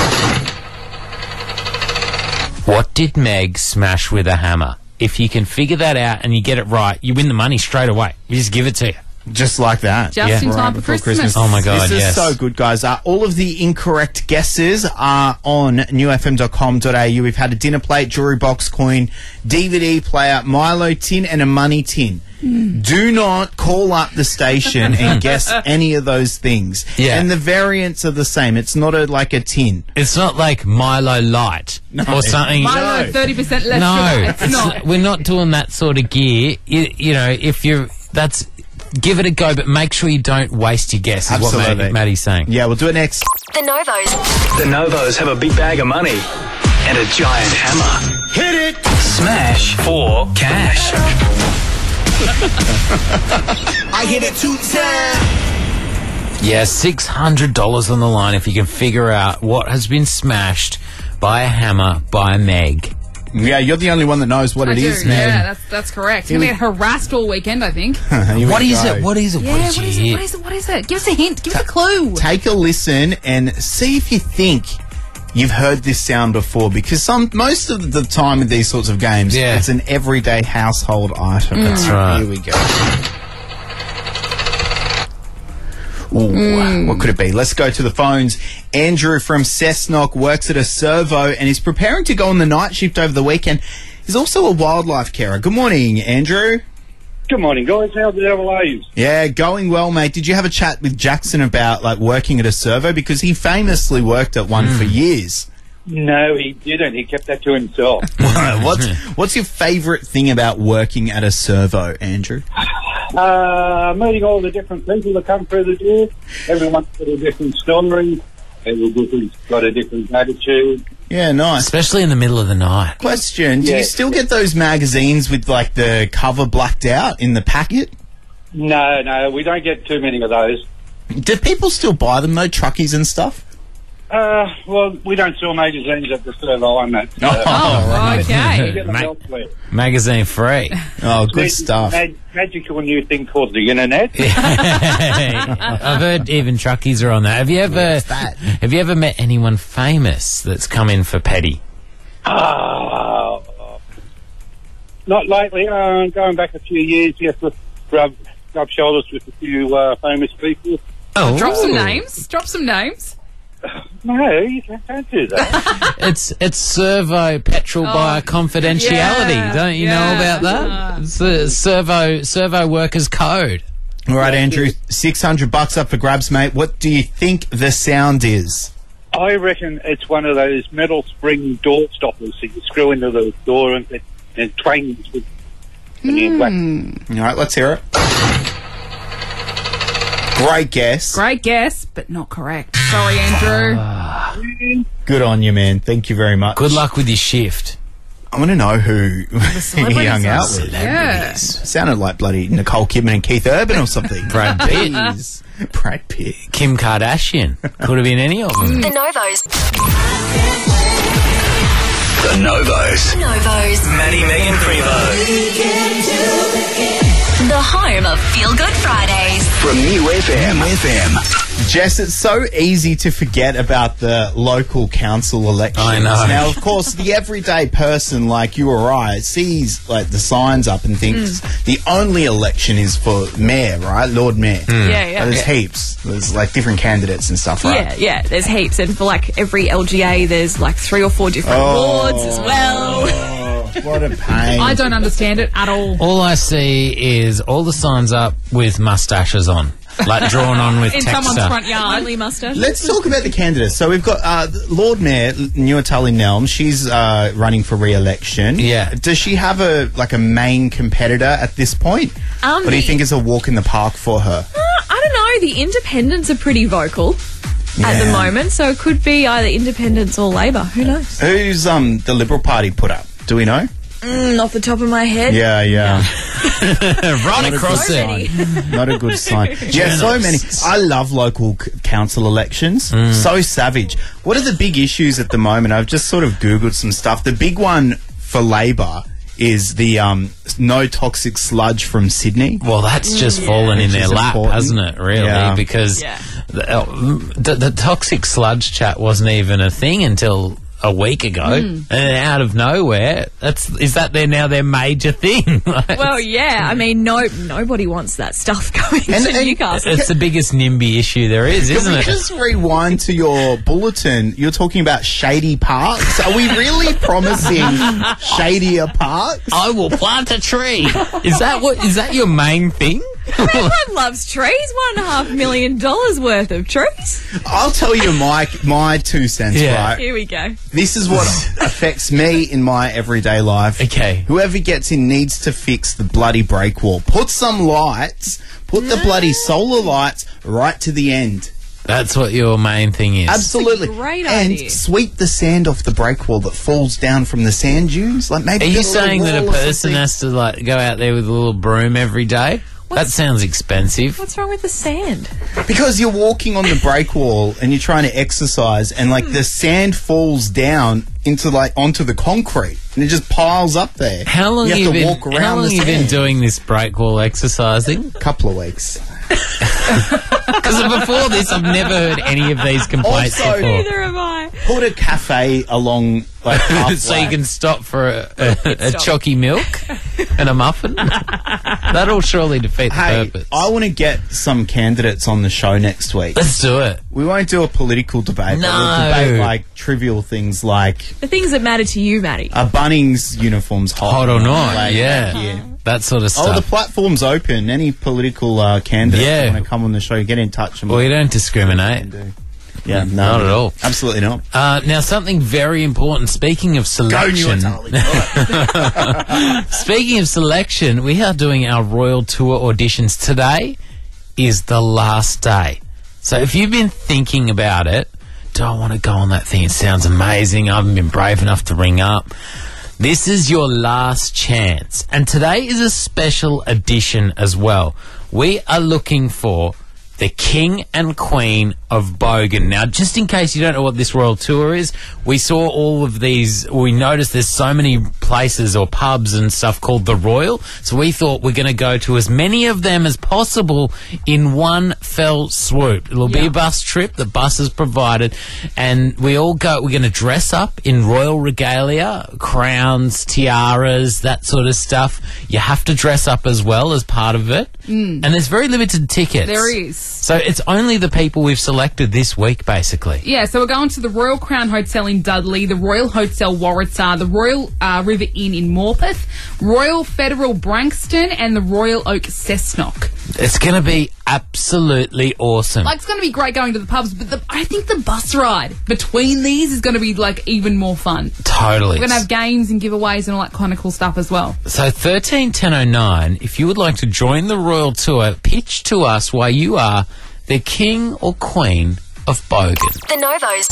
Speaker 4: What did Meg smash with a hammer? If you can figure that out and you get it right, you win the money straight away. We just give it to you.
Speaker 3: Just like that.
Speaker 1: Just in
Speaker 3: Right
Speaker 1: time for
Speaker 3: before
Speaker 1: Christmas.
Speaker 4: Oh, my God,
Speaker 3: This
Speaker 4: yes.
Speaker 3: is so good, guys. Uh, all of the incorrect guesses are on new f m dot com dot a u. We've had a dinner plate, jewellery box, coin, D V D player, Milo tin, and a money tin.
Speaker 1: Mm.
Speaker 3: Do not call up the station and guess any of those things.
Speaker 4: Yeah.
Speaker 3: And the variants are the same. It's not a, like a tin.
Speaker 4: It's not like Milo Light or something.
Speaker 1: Milo, thirty percent less
Speaker 4: No,
Speaker 1: sugar. It's not.
Speaker 4: we're not doing that sort of gear. You, you know, if you're, that's, give it a go, but make sure you don't waste your guess, is what
Speaker 3: Absolutely.
Speaker 4: Maddie, Maddie's saying.
Speaker 3: Yeah, we'll do it next.
Speaker 9: The Novos.
Speaker 2: The Novos have a big bag of money and a giant hammer. Hit it! Smash for cash.
Speaker 10: I hit it two times.
Speaker 4: Yeah, six hundred dollars on the line if you can figure out what has been smashed by a hammer by Meg.
Speaker 3: Yeah, you're the only one that knows what
Speaker 1: I
Speaker 3: it
Speaker 1: do.
Speaker 3: is,
Speaker 1: Yeah,
Speaker 3: man.
Speaker 1: that's that's correct. You're going to get harassed all weekend, I think.
Speaker 3: Here
Speaker 4: What
Speaker 3: we
Speaker 4: is
Speaker 3: go.
Speaker 4: it? What is it?
Speaker 1: Yeah,
Speaker 4: what
Speaker 1: what
Speaker 4: did
Speaker 1: is
Speaker 4: you
Speaker 1: it?
Speaker 4: hear?
Speaker 1: What is it? What is it? Give us a hint. Give us a clue.
Speaker 3: Take a listen and see if you think you've heard this sound before, because some most of the time with these sorts of games,
Speaker 4: Yeah.
Speaker 3: it's an everyday household item.
Speaker 4: That's right.
Speaker 3: Here we go. Ooh, what could it be? Let's go to the phones. Andrew from Cessnock works at a servo and is preparing to go on the night shift over the weekend. He's also a wildlife carer. Good morning, Andrew.
Speaker 8: Good morning, guys. How the devil are you?
Speaker 3: Yeah, going well, mate. Did you have a chat with Jackson about like working at a servo? Because he famously worked at one for years.
Speaker 8: No, he didn't. He kept that to himself.
Speaker 3: what's what's your favourite thing about working at a servo, Andrew?
Speaker 8: uh, meeting all the different people that come through the door. Everyone's got a different story. Everyone's got a different attitude.
Speaker 3: Yeah, nice.
Speaker 4: Especially in the middle of the night.
Speaker 3: Question: Do
Speaker 8: Yeah.
Speaker 3: you still get those magazines with like the cover blacked out in the packet?
Speaker 8: No, no, we don't get too many of those.
Speaker 3: Do people still buy them though, truckies and stuff?
Speaker 8: Uh, well, we don't sell magazines at the servo I'm at. Uh,
Speaker 1: Oh, okay.
Speaker 8: we get them
Speaker 4: Ma-
Speaker 8: elsewhere.
Speaker 4: Magazine free.
Speaker 3: Oh, good
Speaker 8: There's
Speaker 3: stuff.
Speaker 8: Mag- magical new thing called the internet.
Speaker 4: I've heard even truckies are on that. Have you ever
Speaker 3: that?
Speaker 4: have you ever met anyone famous that's come in for petty?
Speaker 8: Ah, not lately. Uh, going back a few years, yes, we've rubbed, rubbed shoulders with a few uh, famous people.
Speaker 4: Oh,
Speaker 1: Drop some names. Drop some names.
Speaker 8: No, you don't, don't do that.
Speaker 4: It's it's servo petrol by confidentiality.
Speaker 1: yeah,
Speaker 4: Don't you
Speaker 1: yeah.
Speaker 4: know about that? It's the servo servo workers code.
Speaker 3: All right, Andrew, six hundred bucks up for grabs, mate. What do you think the sound is?
Speaker 8: I reckon it's one of those metal spring door stoppers that you screw into the door and it and twangs with. And you whack.
Speaker 3: All right, let's hear it. Great guess.
Speaker 1: Great guess, but not correct. Sorry, Andrew.
Speaker 3: Good on you, man. Thank you very much.
Speaker 4: Good luck with your shift.
Speaker 3: I want to know who he
Speaker 1: celebrities
Speaker 3: hung
Speaker 1: are
Speaker 3: out with.
Speaker 1: Yeah.
Speaker 3: Sounded like bloody Nicole Kidman and Keith Urban or something.
Speaker 4: Brad Pitt.
Speaker 3: Jeez. Brad Pitt.
Speaker 4: Kim Kardashian. Could have been any of them.
Speaker 9: The Novos.
Speaker 2: The Novos.
Speaker 9: Novos.
Speaker 2: Maddie, Megan, Crevo.
Speaker 9: The home of Feel Good Fridays.
Speaker 2: From New F M. New F M.
Speaker 3: Jess, it's so easy to forget about the local council elections.
Speaker 4: I know.
Speaker 3: Now, of course, the everyday person like you or I sees like the signs up and thinks the only election is for mayor, right? Lord Mayor.
Speaker 11: Yeah, yeah.
Speaker 3: But there's heaps. There's like different candidates and stuff, right?
Speaker 11: Yeah, yeah, there's heaps. And for like every L G A, there's like three or four different
Speaker 3: Oh.
Speaker 11: wards as well.
Speaker 3: Oh, what a pain.
Speaker 1: I don't understand it at all.
Speaker 4: All I see is all the signs up with mustaches on, like drawn on with
Speaker 1: In someone's
Speaker 4: texture.
Speaker 1: front yard.
Speaker 11: Only mustache.
Speaker 3: Let's talk about the candidates. So we've got uh, Lord Mayor Nuatali Nelm. She's uh, running for re-election.
Speaker 4: Yeah.
Speaker 3: Does she have a like a main competitor at this point?
Speaker 11: Um,
Speaker 3: or do you
Speaker 11: the-
Speaker 3: think it's a walk in the park for her?
Speaker 11: Uh, I don't know. The independents are pretty vocal at the
Speaker 3: Yeah.
Speaker 11: moment, so it could be either independents or Labor. Who knows?
Speaker 3: Who's um the Liberal Party put up? Do we know?
Speaker 11: Mm, off the top of my head.
Speaker 3: Yeah, yeah.
Speaker 4: Right across
Speaker 11: So
Speaker 4: it.
Speaker 11: many.
Speaker 3: Not a good sign. Yeah, so many. I love local c- council elections. So savage. What are the big issues at the moment? I've just sort of Googled some stuff. The big one for Labor is the um, no toxic sludge from Sydney.
Speaker 4: Well, that's just fallen in
Speaker 3: Which
Speaker 4: their
Speaker 3: is
Speaker 4: lap,
Speaker 3: important.
Speaker 4: hasn't it, really?
Speaker 3: Yeah.
Speaker 4: Because
Speaker 11: Yeah.
Speaker 4: the, uh, the, the toxic sludge chat wasn't even a thing until a week ago. And out of nowhere, that's is that they're now their major thing. Like,
Speaker 11: Well, yeah. I mean, no, nobody wants that stuff going
Speaker 3: And-
Speaker 11: to
Speaker 3: and-
Speaker 11: Newcastle.
Speaker 4: it's the biggest NIMBY issue there is,
Speaker 3: Can
Speaker 4: isn't
Speaker 3: we
Speaker 4: it?
Speaker 3: just rewind to your bulletin? You're talking about shady parks. Are we really promising shadier parks?
Speaker 4: I will plant a tree. Is that what? Is that your main thing?
Speaker 11: Everyone loves trees. One and a half million dollars worth of trees.
Speaker 3: I'll tell you my my two cents,
Speaker 4: Yeah.
Speaker 3: right?
Speaker 11: Here we go.
Speaker 3: This is what affects me in my everyday life.
Speaker 4: Okay.
Speaker 3: Whoever gets in needs to fix the bloody break wall. Put some lights, put the bloody solar lights right to the end.
Speaker 4: That's what your main thing is.
Speaker 3: Absolutely.
Speaker 11: great
Speaker 3: and
Speaker 11: idea.
Speaker 3: sweep the sand off the break wall that falls down from the sand dunes. Like maybe
Speaker 4: Are you
Speaker 3: build little
Speaker 4: saying that a
Speaker 3: wall or
Speaker 4: person
Speaker 3: something.
Speaker 4: has to like go out there with a little broom every day? That sounds expensive.
Speaker 11: What's wrong with the sand?
Speaker 3: Because you're walking on the break wall and you're trying to exercise, and like the sand falls down into like onto the concrete, and it just piles up there.
Speaker 4: How long
Speaker 3: you have
Speaker 4: you
Speaker 3: to
Speaker 4: been?
Speaker 3: walk around
Speaker 4: How long
Speaker 3: the
Speaker 4: you been
Speaker 3: sand.
Speaker 4: doing this break wall exercising?
Speaker 3: Couple of weeks.
Speaker 4: Because before this, I've never heard any of these complaints
Speaker 3: Also-
Speaker 4: before.
Speaker 11: Neither have I.
Speaker 3: Put a cafe along like halfway.
Speaker 4: So you can stop for a, a, a
Speaker 11: Stop.
Speaker 4: chalky milk and a muffin. That'll surely defeat the
Speaker 3: Hey,
Speaker 4: purpose.
Speaker 3: I want to get some candidates on the show next week.
Speaker 4: Let's do it.
Speaker 3: We won't do a political debate, but
Speaker 4: No.
Speaker 3: we'll debate like trivial things like
Speaker 11: The things that matter to you, Maddie.
Speaker 3: are Bunnings uniforms hot,
Speaker 4: Hot or not?
Speaker 3: Like,
Speaker 4: yeah. That sort of
Speaker 3: Oh,
Speaker 4: stuff.
Speaker 3: the platform's open. Any political uh, candidates
Speaker 4: Yeah.
Speaker 3: want to come on the show, get in touch. And
Speaker 4: well,
Speaker 3: we'll
Speaker 4: you don't discriminate.
Speaker 3: do. Yeah, no,
Speaker 4: Not at all.
Speaker 3: Absolutely not.
Speaker 4: Uh, now, something very important. Speaking of
Speaker 3: Go, New
Speaker 4: selection,
Speaker 3: Italy.
Speaker 4: speaking of selection, we are doing our Royal Tour auditions. Today is the last day. So if you've been thinking about it, do I want to go on that thing? It sounds amazing. I haven't been brave enough to ring up. This is your last chance. And today is a special edition as well. We are looking for the King and Queen of Bogan. Now, just in case you don't know what this Royal Tour is, we saw all of these, we noticed there's so many places or pubs and stuff called the Royal, so we thought we're going to go to as many of them as possible in one fell swoop. It'll be
Speaker 11: Yeah.
Speaker 4: a bus trip, the bus is provided, and we all go, we're going to dress up in royal regalia, crowns, tiaras, that sort of stuff. You have to dress up as well as part of it, and there's very limited tickets.
Speaker 1: There is.
Speaker 4: So it's only the people we've selected this week, basically.
Speaker 1: Yeah, so we're going to the Royal Crown Hotel in Dudley, the Royal Hotel Warwitzar, the Royal uh, River Inn in Morpeth, Royal Federal Branxton, and the Royal Oak Cessnock.
Speaker 4: It's going to be absolutely awesome.
Speaker 1: Like, it's going to be great going to the pubs, but the, I think the bus ride between these is going to be, like, even more fun.
Speaker 4: Totally.
Speaker 1: We're going to have games and giveaways and all that kind of cool stuff as well.
Speaker 4: So thirteen ten oh nine, if you would like to join the Royal Tour, pitch to us why you are the King or Queen of Bogan.
Speaker 9: The Novos.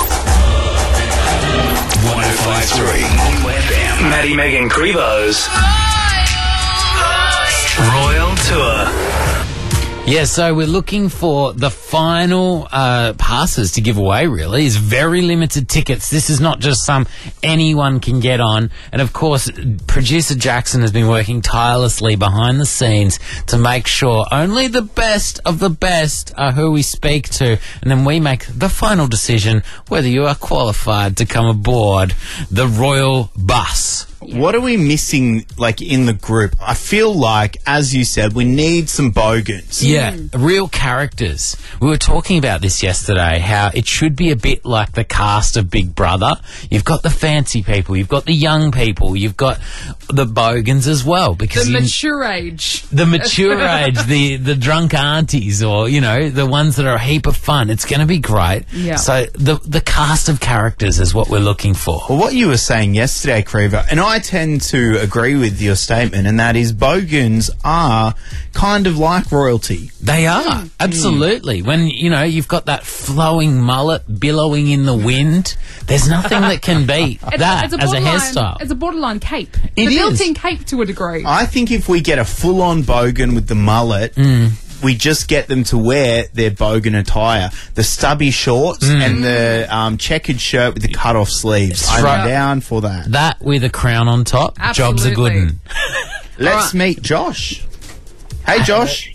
Speaker 2: one oh five point three F M. Maddie, Megan, Crevo's Royal Tour.
Speaker 4: Yeah, so we're looking for the final uh, passes to give away, really. It's very limited tickets. This is not just some anyone can get on. And, of course, producer Jackson has been working tirelessly behind the scenes to make sure only the best of the best are who we speak to. And then we make the final decision whether you are qualified to come aboard the Royal Bus.
Speaker 3: What are we missing, like, in the group? I feel like, as you said, we need some bogans.
Speaker 4: Yeah, real characters. We were talking about this yesterday, how it should be a bit like the cast of Big Brother. You've got the fancy people, you've got the young people, you've got the bogans as well. Because
Speaker 1: The
Speaker 4: you,
Speaker 1: mature age.
Speaker 4: the mature age, the, the drunk aunties, or, you know, the ones that are a heap of fun. It's going to be great.
Speaker 1: Yeah.
Speaker 4: So the, the cast of characters is what we're looking for.
Speaker 3: Well, what you were saying yesterday, Creever, and I I tend to agree with your statement, and that is bogans are kind of like royalty.
Speaker 4: They are, absolutely. When, you know, you've got that flowing mullet billowing in the wind, there's nothing that can beat that
Speaker 1: it's a
Speaker 4: as a
Speaker 1: borderline-
Speaker 4: hairstyle.
Speaker 1: It's a borderline cape.
Speaker 3: It
Speaker 1: the
Speaker 3: is.
Speaker 1: built-in cape to a degree.
Speaker 3: I think if we get a full-on bogan with the mullet, we just get them to wear their bogan attire. The stubby shorts and the um, checkered shirt with the cut-off sleeves. I'm
Speaker 4: right.
Speaker 3: down for that.
Speaker 4: That with a crown on top, job's a good
Speaker 1: Absolutely.
Speaker 4: one.
Speaker 3: Let's meet Josh. Hey, Josh.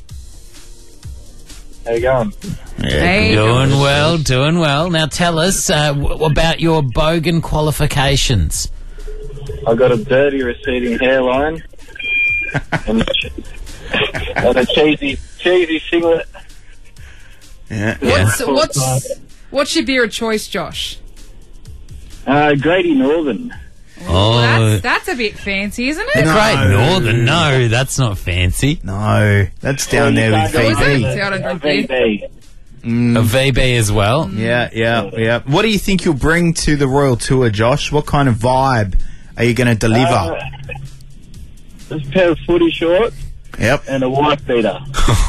Speaker 8: How you going?
Speaker 1: Hey,
Speaker 4: Doing well, doing well. Now tell us uh, w- about your bogan qualifications.
Speaker 8: I've got a dirty receding hairline and, a che- and a cheesy, cheesy singlet.
Speaker 3: Yeah.
Speaker 1: What's, what's, what's your beer of choice, Josh?
Speaker 8: Uh, Grady Northern.
Speaker 4: Oh,
Speaker 1: That's, that's a bit fancy, isn't it?
Speaker 3: No.
Speaker 4: Great Northern. No, that's not fancy.
Speaker 3: No, that's down there with
Speaker 1: Oh, is it?
Speaker 3: V B.
Speaker 1: See, I don't drink beer.
Speaker 8: V B.
Speaker 4: A V B as well.
Speaker 3: Yeah, yeah, yeah. What do you think you'll bring to the Royal Tour, Josh? What kind of vibe are you going to deliver?
Speaker 8: Uh, just a pair of footy shorts
Speaker 3: Yep.
Speaker 8: and a wife beater.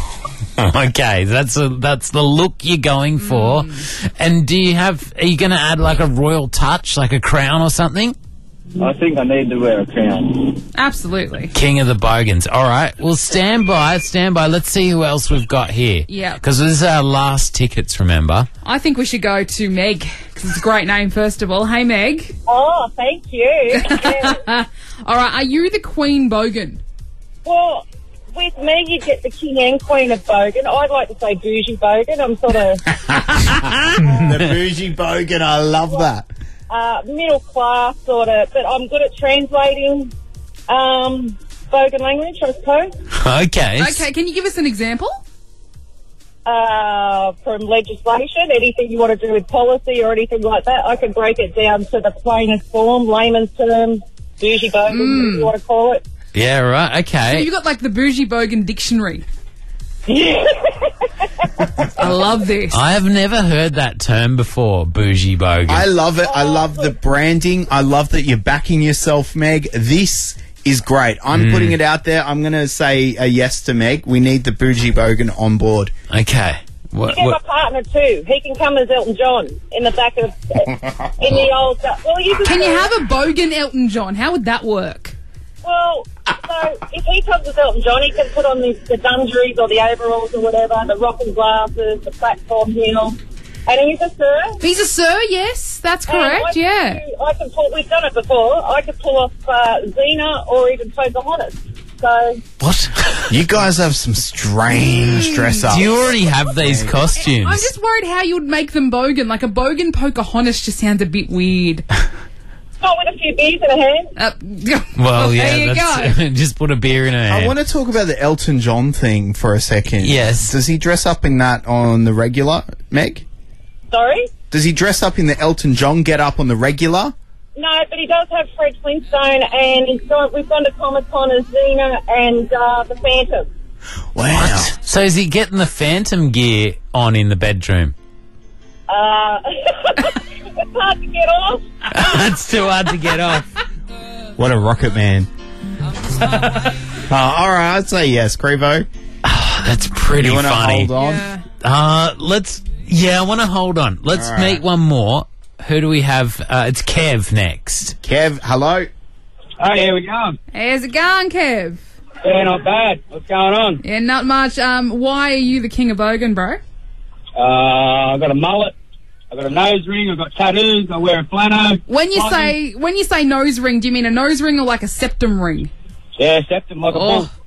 Speaker 4: Okay, that's a, that's the look you're going for. And do you have? Are you going to add like a royal touch, like a crown or something?
Speaker 8: I think I need to wear a crown.
Speaker 1: Absolutely.
Speaker 4: King of the Bogans. All right. Well, stand by, stand by. Let's see who else we've got here.
Speaker 1: Yeah.
Speaker 4: Because this is our last tickets, remember?
Speaker 1: I think we should go to Meg, because it's a great name, first of all. Hey, Meg.
Speaker 7: Oh, thank you. Yeah.
Speaker 1: All right, are you the Queen Bogan?
Speaker 7: Well, with me, you get the king and queen of bogan. I'd like to say bougie bogan. I'm sort of
Speaker 3: The bougie bogan, I love that.
Speaker 7: uh, middle class, sort of, but I'm good at translating um, bogan language, I suppose.
Speaker 4: Okay.
Speaker 1: Okay, can you give us an example?
Speaker 7: Uh, from legislation, anything you want to do with policy or anything like that, I can break it down to the plainest form, layman's terms, bougie bogan, if you want to call it.
Speaker 4: Yeah, right. Okay.
Speaker 1: You've got like the Bougie Bogan dictionary.
Speaker 7: Yeah.
Speaker 1: I love this.
Speaker 4: I have never heard that term before, bougie bogan.
Speaker 3: I love it. I love the branding. I love that you're backing yourself, Meg. This is great. I'm putting it out there. I'm going to say a yes to Meg. We need the bougie bogan on board.
Speaker 4: Okay. What,
Speaker 7: Get my
Speaker 4: what,
Speaker 7: partner too. He can come as Elton John in the back of in the old. Uh, well, you
Speaker 1: Can you have a Bogan Elton John? How would that work?
Speaker 7: Well, so if he comes as Elton John, he can put on the, the dungarees or the overalls or whatever, the rocking glasses, the platform heel, and he's a sir.
Speaker 1: He's a sir, yes, that's
Speaker 7: And I
Speaker 1: correct,
Speaker 7: can
Speaker 1: yeah.
Speaker 7: do- I can pull. We've done it before. I could pull off uh, Xena or even Pocahontas. So
Speaker 4: what?
Speaker 3: You guys have some strange dress ups.
Speaker 4: Do you already have these costumes?
Speaker 1: I'm just worried how you would make them Bogan. Like a Bogan Pocahontas just sounds a bit weird.
Speaker 7: not with a few beers in a hand.
Speaker 1: Uh,
Speaker 4: well, yeah,
Speaker 1: there you
Speaker 4: that's,
Speaker 1: go.
Speaker 4: just put a beer in her hand.
Speaker 3: I want to talk about the Elton John thing for a second.
Speaker 4: Yes.
Speaker 3: Does he dress up in that on the regular, Meg?
Speaker 7: Sorry?
Speaker 3: Does he dress up in the Elton John get up on the regular?
Speaker 7: No, but he does have Fred Flintstone, and he's gone, we've gone to Comic Con as Xena and uh, the Phantom.
Speaker 3: Wow.
Speaker 4: So is he getting the Phantom gear on in the bedroom?
Speaker 7: Uh, it's hard to get off.
Speaker 4: It's too hard to get off.
Speaker 3: What a rocket man. uh, all right, I'd say yes, Crevo.
Speaker 4: That's pretty
Speaker 3: You want to
Speaker 4: funny.
Speaker 3: hold on?
Speaker 1: Yeah.
Speaker 4: Uh, let's. Yeah, I want to hold on. Let's
Speaker 3: All right.
Speaker 4: meet one more. Who do we have? Uh, it's Kev next.
Speaker 3: Kev, hello.
Speaker 8: Hey, here we go.
Speaker 1: How's it going, Kev?
Speaker 8: Yeah, not bad. What's going on?
Speaker 1: Yeah, not much. Um, why are you the king of Bogan, bro?
Speaker 8: Uh, I've got a mullet. I've got a nose ring. I've got tattoos. I wear a flannel.
Speaker 1: When you
Speaker 8: Flogging.
Speaker 1: say when you say nose ring, do you mean a nose ring or like a septum ring?
Speaker 8: Yeah, septum like a bull.
Speaker 1: Oh,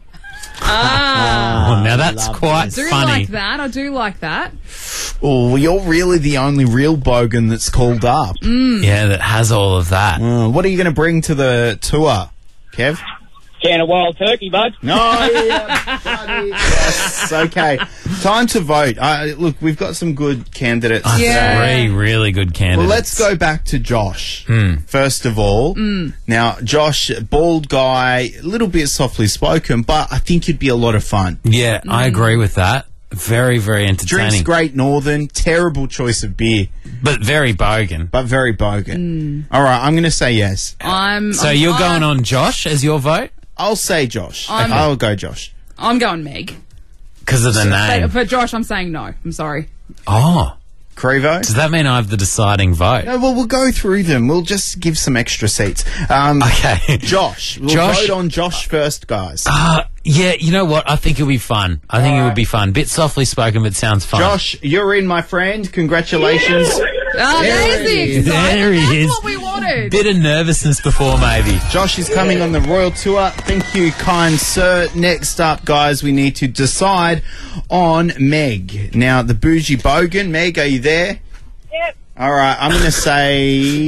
Speaker 1: ah,
Speaker 4: Oh, now that's
Speaker 3: love
Speaker 4: quite
Speaker 1: I do
Speaker 4: funny.
Speaker 1: like that. I do like that.
Speaker 3: Oh, well, you're really the only real bogan that's called up.
Speaker 4: Yeah, that has all of that.
Speaker 3: Uh, what are you going to bring to the tour, Kev?
Speaker 8: Can of wild turkey, bud.
Speaker 3: No, yeah, yes, okay. Time to vote. Uh, look, we've got some good candidates.
Speaker 4: Oh,
Speaker 1: Yeah.
Speaker 4: Three really good candidates.
Speaker 3: Well, let's go back to Josh.
Speaker 4: Hmm.
Speaker 3: First of all, now, Josh, bald guy, a little bit softly spoken, but I think you'd be a lot of fun.
Speaker 4: Yeah, I agree with that. Very, very entertaining.
Speaker 3: Drinks Great Northern, terrible choice of beer,
Speaker 4: but very bogan.
Speaker 3: but very bogan. All right, I'm going to say yes.
Speaker 1: I'm.
Speaker 4: So
Speaker 1: I'm,
Speaker 4: you're
Speaker 1: I'm,
Speaker 4: going on Josh as your vote?
Speaker 3: I'll say Josh.
Speaker 1: I'm-
Speaker 3: I'll go Josh.
Speaker 1: I'm going Meg.
Speaker 4: Because of the
Speaker 1: But,
Speaker 4: name.
Speaker 1: but Josh, I'm saying no. I'm sorry.
Speaker 4: Oh.
Speaker 3: Crevo?
Speaker 4: Does that mean I have the deciding vote?
Speaker 3: No, well, we'll go through them. We'll just give some extra seats. Um,
Speaker 4: Okay.
Speaker 3: Josh. We'll
Speaker 4: Josh-
Speaker 3: vote on Josh first, guys.
Speaker 4: Uh, yeah, you know what? I think it'll be fun. I think it would be fun. Bit softly spoken, but sounds fun.
Speaker 3: Josh, you're in, my friend. Congratulations.
Speaker 1: Oh, there's the
Speaker 3: he is.
Speaker 1: excitement.
Speaker 4: There he
Speaker 1: That's
Speaker 4: is.
Speaker 1: what we wanted.
Speaker 4: Bit of nervousness before, maybe.
Speaker 3: Josh is coming on the Royal Tour. Thank you, kind sir. Next up, guys, we need to decide on Meg. Now, the bougie bogan. Meg, are you there?
Speaker 7: Yep.
Speaker 3: All right, I'm going to say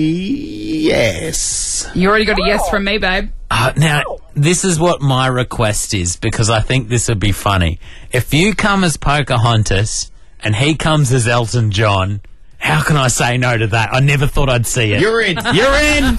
Speaker 3: yes.
Speaker 1: You already got a yes from me, babe.
Speaker 4: Uh, now, this is what my request is, because I think this would be funny. If you come as Pocahontas and he comes as Elton John, how can I say no to that? I never thought I'd see it.
Speaker 3: You're in.
Speaker 4: You're in!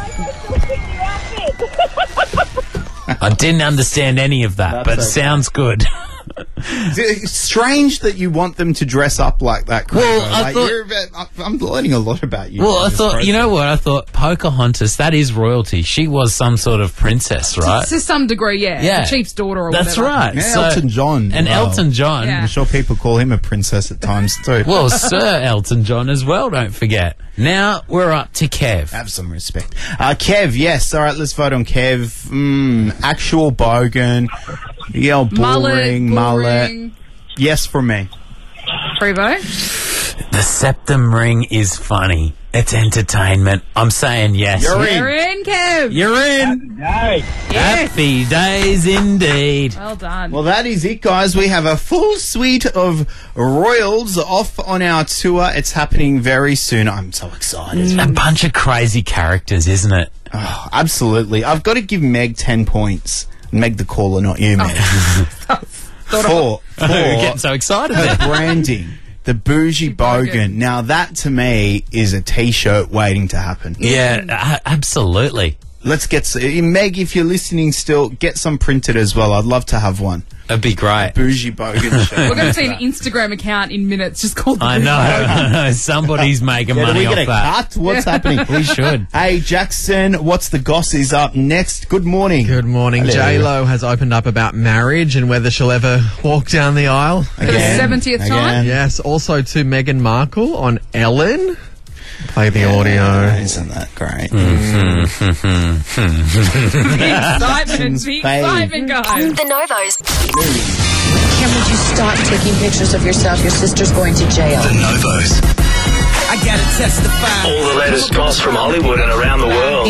Speaker 4: I didn't understand any of that,
Speaker 3: That's
Speaker 4: but
Speaker 3: okay.
Speaker 4: sounds good.
Speaker 3: It's strange that you want them to dress up like that. Crevo.
Speaker 4: Well, I
Speaker 3: like,
Speaker 4: thought-
Speaker 3: you're a bit- I'm learning a lot about you.
Speaker 4: Well,
Speaker 3: in
Speaker 4: I
Speaker 3: this
Speaker 4: thought, you know
Speaker 3: process.
Speaker 4: what? I thought Pocahontas, that is royalty. She was some sort of princess, right?
Speaker 1: To some degree, yeah.
Speaker 4: Yeah.
Speaker 1: The chief's daughter or
Speaker 4: That's
Speaker 1: whatever.
Speaker 4: right.
Speaker 3: Yeah,
Speaker 4: So-
Speaker 3: Elton John.
Speaker 4: And
Speaker 3: Wow.
Speaker 4: Elton John.
Speaker 1: Yeah.
Speaker 3: I'm sure people call him a princess at times too.
Speaker 4: Well, Sir Elton John as well, don't forget. Now we're up to Kev.
Speaker 3: Have some respect. Uh, Kev, yes. All right, let's vote on Kev. Mm, actual bogan. Yeah, old boring, mullet.
Speaker 1: boring.
Speaker 3: Yes from me.
Speaker 1: Frevo.
Speaker 4: The septum ring is funny. It's entertainment. I'm saying yes.
Speaker 3: You're in.
Speaker 1: You're in, Kev.
Speaker 4: You're in.
Speaker 7: Hey.
Speaker 1: Yes.
Speaker 4: Happy days indeed.
Speaker 1: Well done.
Speaker 3: Well, that is it, guys. We have a full suite of royals off on our tour. It's happening very soon. I'm so excited.
Speaker 4: A bunch of crazy characters, isn't it?
Speaker 3: Oh, absolutely. I've got to give Meg ten points. Meg the caller, not you, Meg. Four.
Speaker 4: You're getting
Speaker 3: For
Speaker 4: so excited
Speaker 3: her
Speaker 4: there.
Speaker 3: branding. The bougie bogan.
Speaker 1: bogan.
Speaker 3: Now, that to me is a t-shirt waiting to happen.
Speaker 4: Yeah, a- absolutely.
Speaker 3: Let's get s- Meg, if you're listening still, get some printed as well. I'd love to have one.
Speaker 4: That'd be great.
Speaker 3: Bougie bogan shirt.
Speaker 1: We're going to see an Instagram account in minutes just called the
Speaker 4: I know, I know. Somebody's making
Speaker 3: Yeah, do
Speaker 4: money
Speaker 3: we
Speaker 4: off
Speaker 3: get a
Speaker 4: that.
Speaker 3: cut? What's happening?
Speaker 4: We should.
Speaker 3: Hey, Jackson, what's the goss is up next? Good morning.
Speaker 6: Good morning.
Speaker 3: Hello.
Speaker 6: J Lo has opened up about marriage and whether she'll ever walk down the aisle.
Speaker 1: For the seventieth time?
Speaker 6: Yes. Also to Meghan Markle on Ellen. Play the audio.
Speaker 3: Isn't that great?
Speaker 1: Excitement. The excitement, guys.
Speaker 9: The Novos.
Speaker 12: Can would you stop taking pictures of yourself? Your sister's going to jail.
Speaker 2: The Novos.
Speaker 10: I gotta testify.
Speaker 2: All the latest goss from Hollywood and around the world.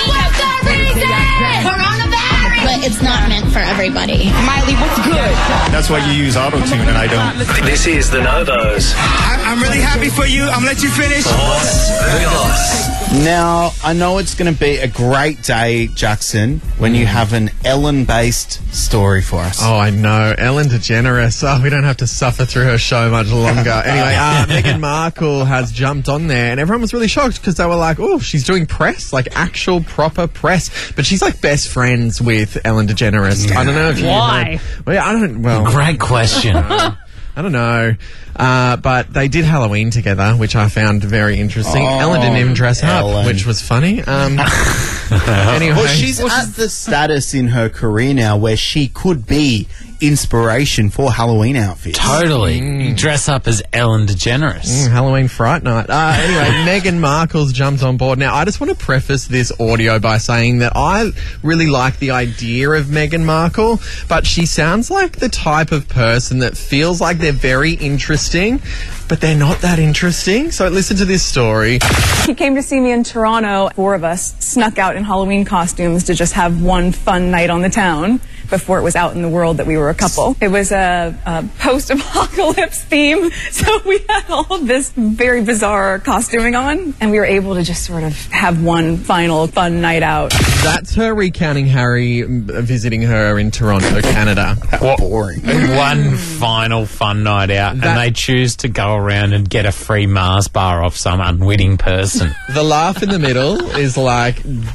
Speaker 13: But it's not meant for everybody.
Speaker 10: Miley, what's good?
Speaker 3: That's why you use auto-tune and I don't.
Speaker 2: This is The Novos.
Speaker 10: I, I'm really happy for you. I'm gonna let you finish.
Speaker 2: What's the goss?
Speaker 3: Now, I know it's going to be a great day, Jackson, when you have an Ellen-based story for us.
Speaker 6: Oh, I know. Ellen DeGeneres. Oh, we don't have to suffer through her show much longer. Anyway, uh, Meghan Markle has jumped on there, and everyone was really shocked because they were like, oh, she's doing press, like actual proper press. But she's like best friends with Ellen DeGeneres. I don't know if you
Speaker 1: Why?
Speaker 6: heard- Well, yeah, I don't, well.
Speaker 4: Great question.
Speaker 6: I don't know. Uh, but they did Halloween together, which I found very interesting.
Speaker 3: Oh,
Speaker 6: Ellen didn't even dress
Speaker 3: Ellen.
Speaker 6: up, which was funny. Um, anyway.
Speaker 3: Well, she's at the status in her career now where she could be inspiration for Halloween outfits.
Speaker 4: Totally. You dress up as Ellen DeGeneres.
Speaker 6: Mm, Halloween Fright Night. Uh, anyway, Meghan Markle's jumped on board. Now, I just want to preface this audio by saying that I really like the idea of Meghan Markle, but she sounds like the type of person that feels like they're very interesting, but they're not that interesting. So listen to this story.
Speaker 14: He came to see me in Toronto. Four of us snuck out in Halloween costumes to just have one fun night on the town before it was out in the world that we were a couple. It was a, a post-apocalypse theme, so we had all of this very bizarre costuming on, and we were able to just sort of have one final fun night out.
Speaker 6: That's her recounting Harry mm, visiting her in Toronto, Canada.
Speaker 3: What boring.
Speaker 4: One final fun night out,
Speaker 6: That-
Speaker 4: and they choose to go around and get a free Mars bar off some unwitting person.
Speaker 6: The laugh in the middle is like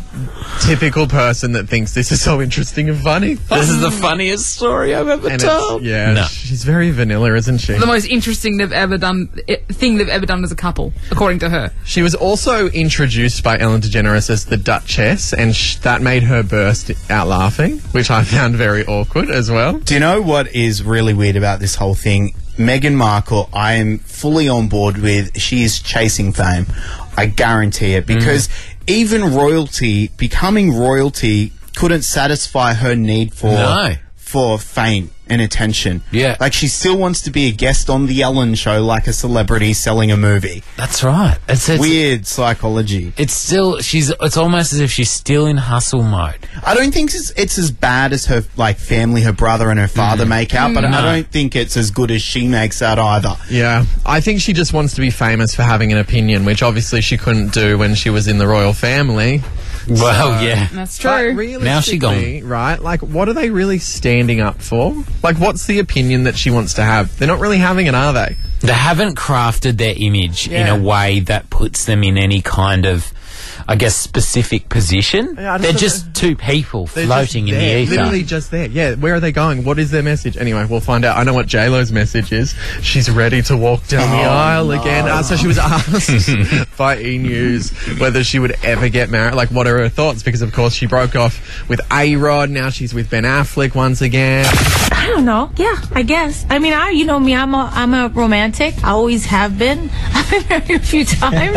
Speaker 6: typical person that thinks this is so interesting and funny.
Speaker 4: This is the funniest story I've ever
Speaker 6: And
Speaker 4: told.
Speaker 6: it's, yeah,
Speaker 4: No.
Speaker 6: she's very vanilla, isn't she?
Speaker 1: The most interesting they've ever done, i- thing they've ever done as a couple, according to her.
Speaker 6: She was also introduced by Ellen DeGeneres as the Duchess, and sh- that made her burst out laughing, which I found very awkward as well.
Speaker 3: Do you know what is really weird about this whole thing? Meghan Markle, I am fully on board with. She is chasing fame. I guarantee it. Because even royalty, becoming royalty, couldn't satisfy her need for
Speaker 4: No.
Speaker 3: for fame and attention.
Speaker 4: Yeah.
Speaker 3: Like, she still wants to be a guest on The Ellen Show like a celebrity selling a movie.
Speaker 4: That's right. It's, it's
Speaker 3: Weird psychology.
Speaker 4: It's still she's. It's almost as if she's still in hustle mode.
Speaker 3: I don't think it's, it's as bad as her like family, her brother and her father make out, but
Speaker 4: No.
Speaker 3: I don't think it's as good as she makes out either.
Speaker 6: Yeah, I think she just wants to be famous for having an opinion, which obviously she couldn't do when she was in the royal family.
Speaker 4: Well, yeah.
Speaker 1: That's
Speaker 6: But
Speaker 1: true.
Speaker 4: Now she gone.
Speaker 6: realistically, right? Like, what are they really standing up for? Like, what's the opinion that she wants to have? They're not really having it, are they?
Speaker 4: They haven't crafted their image in
Speaker 6: Yeah.
Speaker 4: a way that puts them in any kind of, I guess, specific position.
Speaker 6: Yeah, I don't
Speaker 4: They're
Speaker 6: know.
Speaker 4: just two people
Speaker 6: They're
Speaker 4: floating
Speaker 6: just
Speaker 4: in
Speaker 6: there,
Speaker 4: the ether.
Speaker 6: literally just there. Yeah, where are they going? What is their message? Anyway, we'll find out. I know what J-Lo's message is. She's ready to walk down the
Speaker 3: Oh,
Speaker 6: aisle
Speaker 3: no.
Speaker 6: again. Uh, so she was asked by E! News whether she would ever get married. Like, what are her thoughts? Because, of course, she broke off with A-Rod. Now she's with Ben Affleck once again.
Speaker 15: I don't know. Yeah, I guess. I mean, I, you know me, I'm a, I'm a romantic. I always have been. I've been married a few times.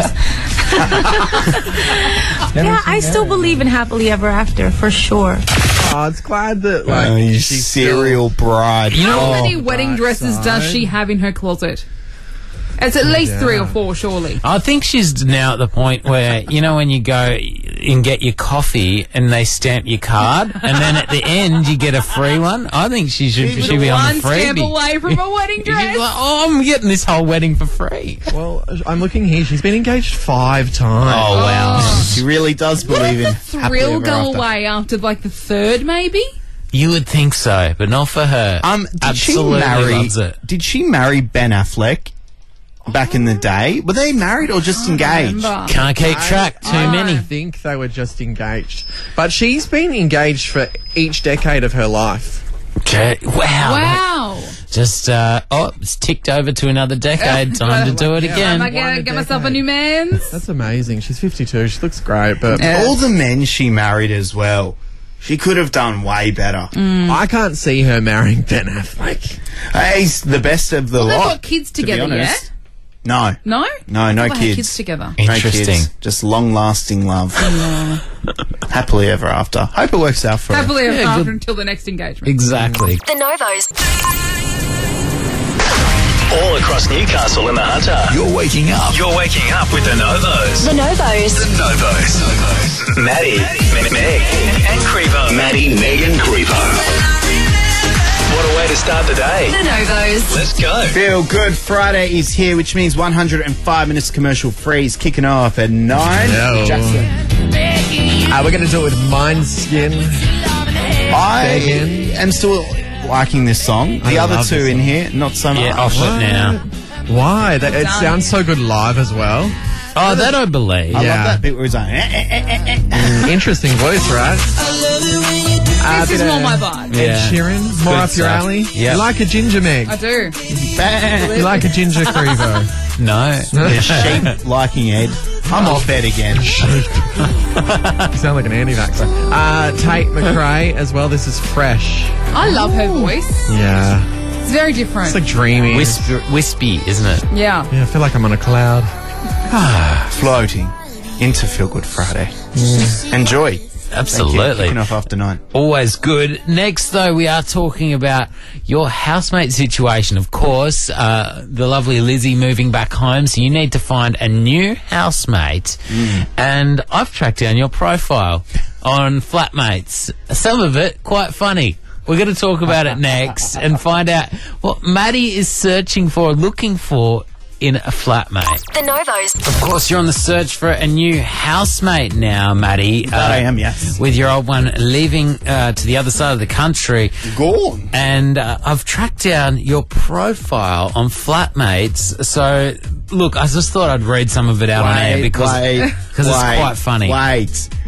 Speaker 15: Yeah, I still believe in happily ever after, for sure.
Speaker 6: Oh, it's glad that, like,
Speaker 3: Oh, you
Speaker 6: she's
Speaker 3: serial bride.
Speaker 1: How
Speaker 3: Oh,
Speaker 1: many wedding dresses does she have in her closet? It's at least three or four, surely.
Speaker 4: I think she's now at the point where, you know, when you go and get your coffee and they stamp your card, and then at the end you get a free one. I think she should, she should be on
Speaker 1: One
Speaker 4: the
Speaker 1: stamp
Speaker 4: freebie.
Speaker 1: away from a wedding
Speaker 4: She'd be
Speaker 1: dress.
Speaker 4: like, oh, I'm getting this whole wedding for free.
Speaker 6: Well, I'm looking here. She's been engaged five times.
Speaker 4: Oh, wow.
Speaker 3: She really does believe in happily
Speaker 1: Thrill
Speaker 3: ever
Speaker 1: go
Speaker 3: after.
Speaker 1: away after like the third, maybe?
Speaker 4: You would think so, but not for her.
Speaker 3: Um, did
Speaker 4: Absolutely
Speaker 3: she marry?
Speaker 4: loves it.
Speaker 3: Did she marry Ben Affleck back in the day? Were they married or just engaged?
Speaker 1: Remember.
Speaker 4: Can't keep track. Too
Speaker 6: I
Speaker 4: many.
Speaker 6: think they were just engaged. But she's been engaged for each decade of her life.
Speaker 4: Okay. Wow.
Speaker 1: Wow.
Speaker 4: Just, uh, oh, it's ticked over to another decade. Time to do it
Speaker 6: Yeah.
Speaker 4: again.
Speaker 1: Am I going to get myself a new man's?
Speaker 6: That's amazing. She's fifty-two. She looks great, but
Speaker 1: Yeah.
Speaker 3: All the men she married as well. She could have done way better.
Speaker 6: I can't see her marrying Ben Affleck.
Speaker 3: He's the best of the
Speaker 1: Well, they've
Speaker 3: lot.
Speaker 1: got kids
Speaker 3: to be
Speaker 1: together, yeah?
Speaker 3: honest. No.
Speaker 1: No?
Speaker 3: No, no
Speaker 1: I thought they had
Speaker 3: kids.
Speaker 1: kids together.
Speaker 3: No
Speaker 4: Interesting.
Speaker 3: kids. Just long-lasting love. Happily ever after. Hope it works out for her.
Speaker 1: Happily ever
Speaker 4: Yeah,
Speaker 1: after
Speaker 4: good.
Speaker 1: until the next engagement.
Speaker 4: Exactly.
Speaker 9: The Novos.
Speaker 2: All across Newcastle and the Hunter. You're waking up. You're waking up with the Novos.
Speaker 9: The Novos.
Speaker 2: The Novos. Maddie, M- Meg, and Creeper. Maddie, Meg, and Creeper. What a way to start the day.
Speaker 9: The Novos.
Speaker 2: Let's go.
Speaker 3: Feel Good Friday is here, which means one hundred five minutes commercial free is kicking off at nine.
Speaker 6: No.
Speaker 3: Jackson.
Speaker 6: Uh, we're going to do it with Mindskin.
Speaker 3: I
Speaker 6: Begging.
Speaker 3: am still liking this song. The
Speaker 6: I
Speaker 3: other
Speaker 6: love
Speaker 3: two
Speaker 6: this
Speaker 3: in
Speaker 6: song.
Speaker 3: here, not so much.
Speaker 4: Yeah, off it now.
Speaker 6: Why? That, it sounds so good live as well.
Speaker 4: Oh, that I believe.
Speaker 3: I
Speaker 6: Yeah.
Speaker 3: love that bit where he's like, eh, eh, eh, eh, eh.
Speaker 6: Interesting voice, right? Uh,
Speaker 1: This is
Speaker 6: bit
Speaker 1: more
Speaker 6: of
Speaker 1: my vibe.
Speaker 6: Ed
Speaker 4: Yeah.
Speaker 6: Sheeran, more
Speaker 4: Good
Speaker 6: up your
Speaker 4: stuff.
Speaker 6: alley.
Speaker 4: Yep.
Speaker 6: You like a ginger Meg?
Speaker 1: I do.
Speaker 6: You like a ginger Crevo?
Speaker 4: No.
Speaker 3: Sheep liking Ed. I'm off Ed again.
Speaker 6: You sound like an anti-vaxxer. Uh, Tate McRae as well. This is Fresh.
Speaker 1: I love her voice.
Speaker 6: Yeah.
Speaker 1: It's very different.
Speaker 6: It's like dreamy.
Speaker 4: Whisper, wispy, isn't it?
Speaker 1: yeah.
Speaker 6: Yeah, I feel like I'm on a cloud.
Speaker 3: Floating into Feel Good Friday. Enjoy. Thank you.
Speaker 4: Absolutely.
Speaker 3: Kicking off after nine.
Speaker 4: Always good. Next, though, we are talking about your housemate situation. Of course, uh, the lovely Lizzie moving back home, so you need to find a new housemate. And I've tracked down your profile on Flatmates. Some of it quite funny. We're going to talk about it next and find out what Maddie is searching for, looking for in a flatmate.
Speaker 9: The Novos.
Speaker 4: Of course, you're on the search for a new housemate now, Maddie.
Speaker 3: That I am, yes.
Speaker 4: With your old one leaving uh, to the other side of the country.
Speaker 3: Gone.
Speaker 4: And uh, I've tracked down your profile on Flatmates. So, look, I just thought I'd read some of it out on air because
Speaker 3: wait,
Speaker 4: because it's
Speaker 3: wait,
Speaker 4: quite funny.
Speaker 3: Wait.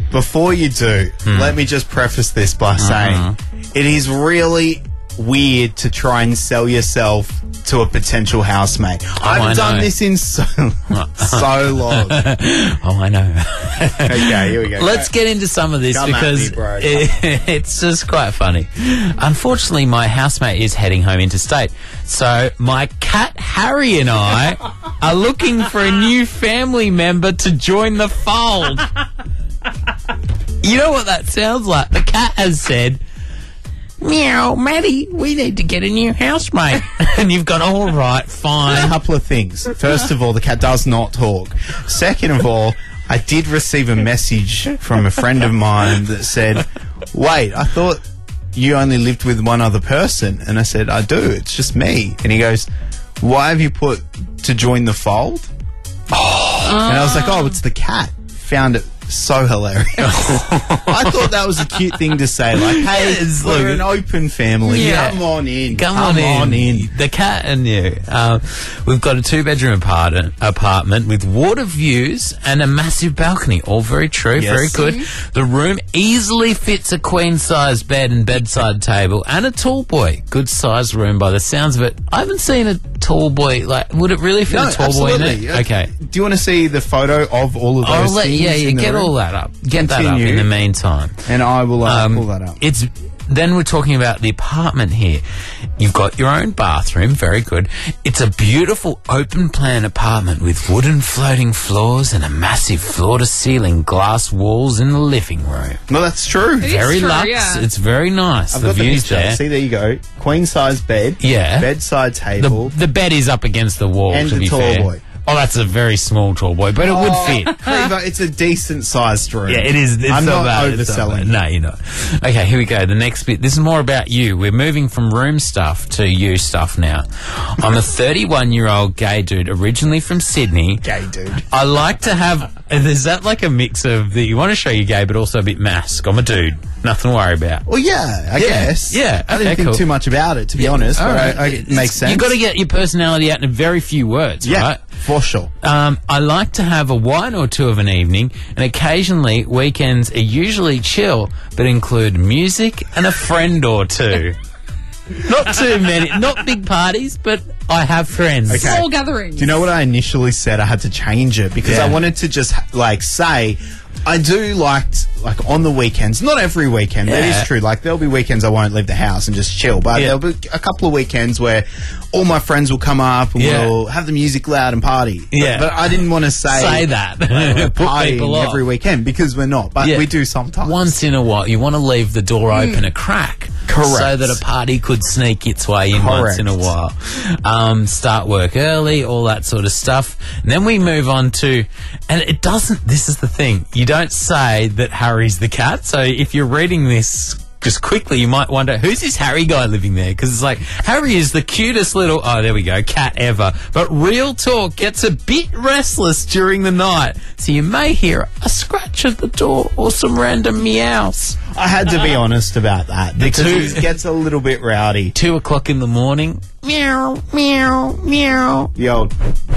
Speaker 3: before you do, let me just preface this by saying it is really weird to try and sell yourself to a potential housemate. I haven't
Speaker 4: I
Speaker 3: done
Speaker 4: know.
Speaker 3: this in so, so long.
Speaker 4: Oh, I know.
Speaker 3: Okay, here we go.
Speaker 4: Let's get into some of this
Speaker 3: Come at
Speaker 4: because
Speaker 3: me, bro.
Speaker 4: it, it's just quite funny. Unfortunately, my housemate is heading home interstate. So my cat Harry and I are looking for a new family member to join the fold. You know what that sounds like? The cat has said, "Meow, Maddie, we need to get a new housemate." And you've gone, all right,
Speaker 3: A
Speaker 4: fine.
Speaker 3: couple of things. First of all, the cat does not talk. Second of all, I did receive a message from a friend of mine that said, "Wait, I thought you only lived with one other person." And I said, "I do. It's just me." And he goes, "Why have you put to join the fold?" Oh. And I was like, "Oh, it's the cat." Found it so hilarious. I thought that was a cute thing to say. Like, hey,
Speaker 4: Yes,
Speaker 3: we're
Speaker 4: look.
Speaker 3: an open family.
Speaker 4: Yeah.
Speaker 3: Come on in.
Speaker 4: Come, on, in.
Speaker 3: in.
Speaker 4: The cat and you. Um, we've got a two-bedroom apartment, apartment with water views and a massive balcony. All very true,
Speaker 3: Yes.
Speaker 4: very good. The room easily fits a queen-size bed and bedside table and a tall boy. Good-sized room by the sounds of it. I haven't seen a tall boy. Like, would it really fit
Speaker 3: No,
Speaker 4: a tall boy in
Speaker 3: absolutely.
Speaker 4: it?
Speaker 3: Uh,
Speaker 4: Okay.
Speaker 3: Do you want to see the photo of all of those
Speaker 4: I'll let,
Speaker 3: things?
Speaker 4: yeah, yeah,
Speaker 3: in the
Speaker 4: get
Speaker 3: room?
Speaker 4: all that up. Get that up
Speaker 3: Continue.
Speaker 4: in the meantime.
Speaker 3: And I will uh,
Speaker 4: Um,
Speaker 3: pull that up.
Speaker 4: It's then we're talking about the apartment here. You've got your own bathroom, very good. It's a beautiful open plan apartment with wooden floating floors and a massive floor to ceiling glass walls in the living room.
Speaker 3: No, that's true.
Speaker 1: It is
Speaker 4: Very
Speaker 1: true,
Speaker 4: luxe.
Speaker 1: yeah.
Speaker 4: It's very nice.
Speaker 3: I've
Speaker 4: the
Speaker 3: got the
Speaker 4: views
Speaker 3: picture.
Speaker 4: there.
Speaker 3: See, there you go. Queen size bed.
Speaker 4: Yeah.
Speaker 3: Bedside table.
Speaker 4: The, the bed is up against the wall.
Speaker 3: And
Speaker 4: to
Speaker 3: the
Speaker 4: be
Speaker 3: tall
Speaker 4: fair.
Speaker 3: boy.
Speaker 4: Oh, that's a very small tall boy, but it would fit.
Speaker 3: Creeper, it's a decent sized room.
Speaker 4: Yeah, it is. It's
Speaker 3: I'm
Speaker 4: not
Speaker 3: not
Speaker 4: bad. It's not
Speaker 3: overselling.
Speaker 4: bad. No, you're not. Okay, here we go. The next bit. This is more about you. We're moving from room stuff to you stuff now. I'm a thirty-one-year-old gay dude, originally from Sydney.
Speaker 3: Gay dude.
Speaker 4: I like to have. Is that like a mix of the? You want to show you're gay, but also a bit mask. I'm a dude. Nothing to worry about.
Speaker 3: Well, yeah, I
Speaker 4: Yeah,
Speaker 3: guess.
Speaker 4: yeah,
Speaker 3: I didn't
Speaker 4: okay,
Speaker 3: think
Speaker 4: cool.
Speaker 3: too much about it, to be honest.
Speaker 4: All
Speaker 3: but
Speaker 4: right.
Speaker 3: I, I, it makes sense.
Speaker 4: You've got to get your personality out in a very few words,
Speaker 3: yeah,
Speaker 4: right?
Speaker 3: for sure.
Speaker 4: Um, I like to have a wine or two of an evening, and occasionally weekends are usually chill, but include music and a friend or two. Not too many, not big parties, but I have friends.
Speaker 3: Okay.
Speaker 1: Small gatherings.
Speaker 3: Do you know what I initially said? I had to change it because
Speaker 4: Yeah.
Speaker 3: I wanted to just like say I do like like on the weekends. Not every weekend. That
Speaker 4: Yeah.
Speaker 3: is true. Like there'll be weekends I won't leave the house and just chill. But
Speaker 4: Yeah.
Speaker 3: there'll be a couple of weekends where all my friends will come up and
Speaker 4: Yeah.
Speaker 3: we'll have the music loud and party.
Speaker 4: Yeah.
Speaker 3: But, but I didn't want to say
Speaker 4: Say that.
Speaker 3: like, we're
Speaker 4: Put people
Speaker 3: partying
Speaker 4: off.
Speaker 3: every weekend because we're not. But
Speaker 4: Yeah.
Speaker 3: we do sometimes.
Speaker 4: Once in a while, you want to leave the door open a crack.
Speaker 3: Correct.
Speaker 4: So that a party could sneak its way in once
Speaker 3: Correct.
Speaker 4: in a while. Um, start work early, all that sort of stuff. And then we move on to, and it doesn't, this is the thing, you don't say that Harry's the cat. So if you're reading this just quickly, you might wonder, who's this Harry guy living there? Because it's like, Harry is the cutest little, oh, there we go, cat ever. But real talk gets a bit restless during the night. So you may hear a scratch at the door or some random meows.
Speaker 3: I had to be honest about that because
Speaker 4: two-
Speaker 3: it gets a little bit rowdy.
Speaker 4: Two o'clock in the morning, meow, meow, meow,
Speaker 3: The old.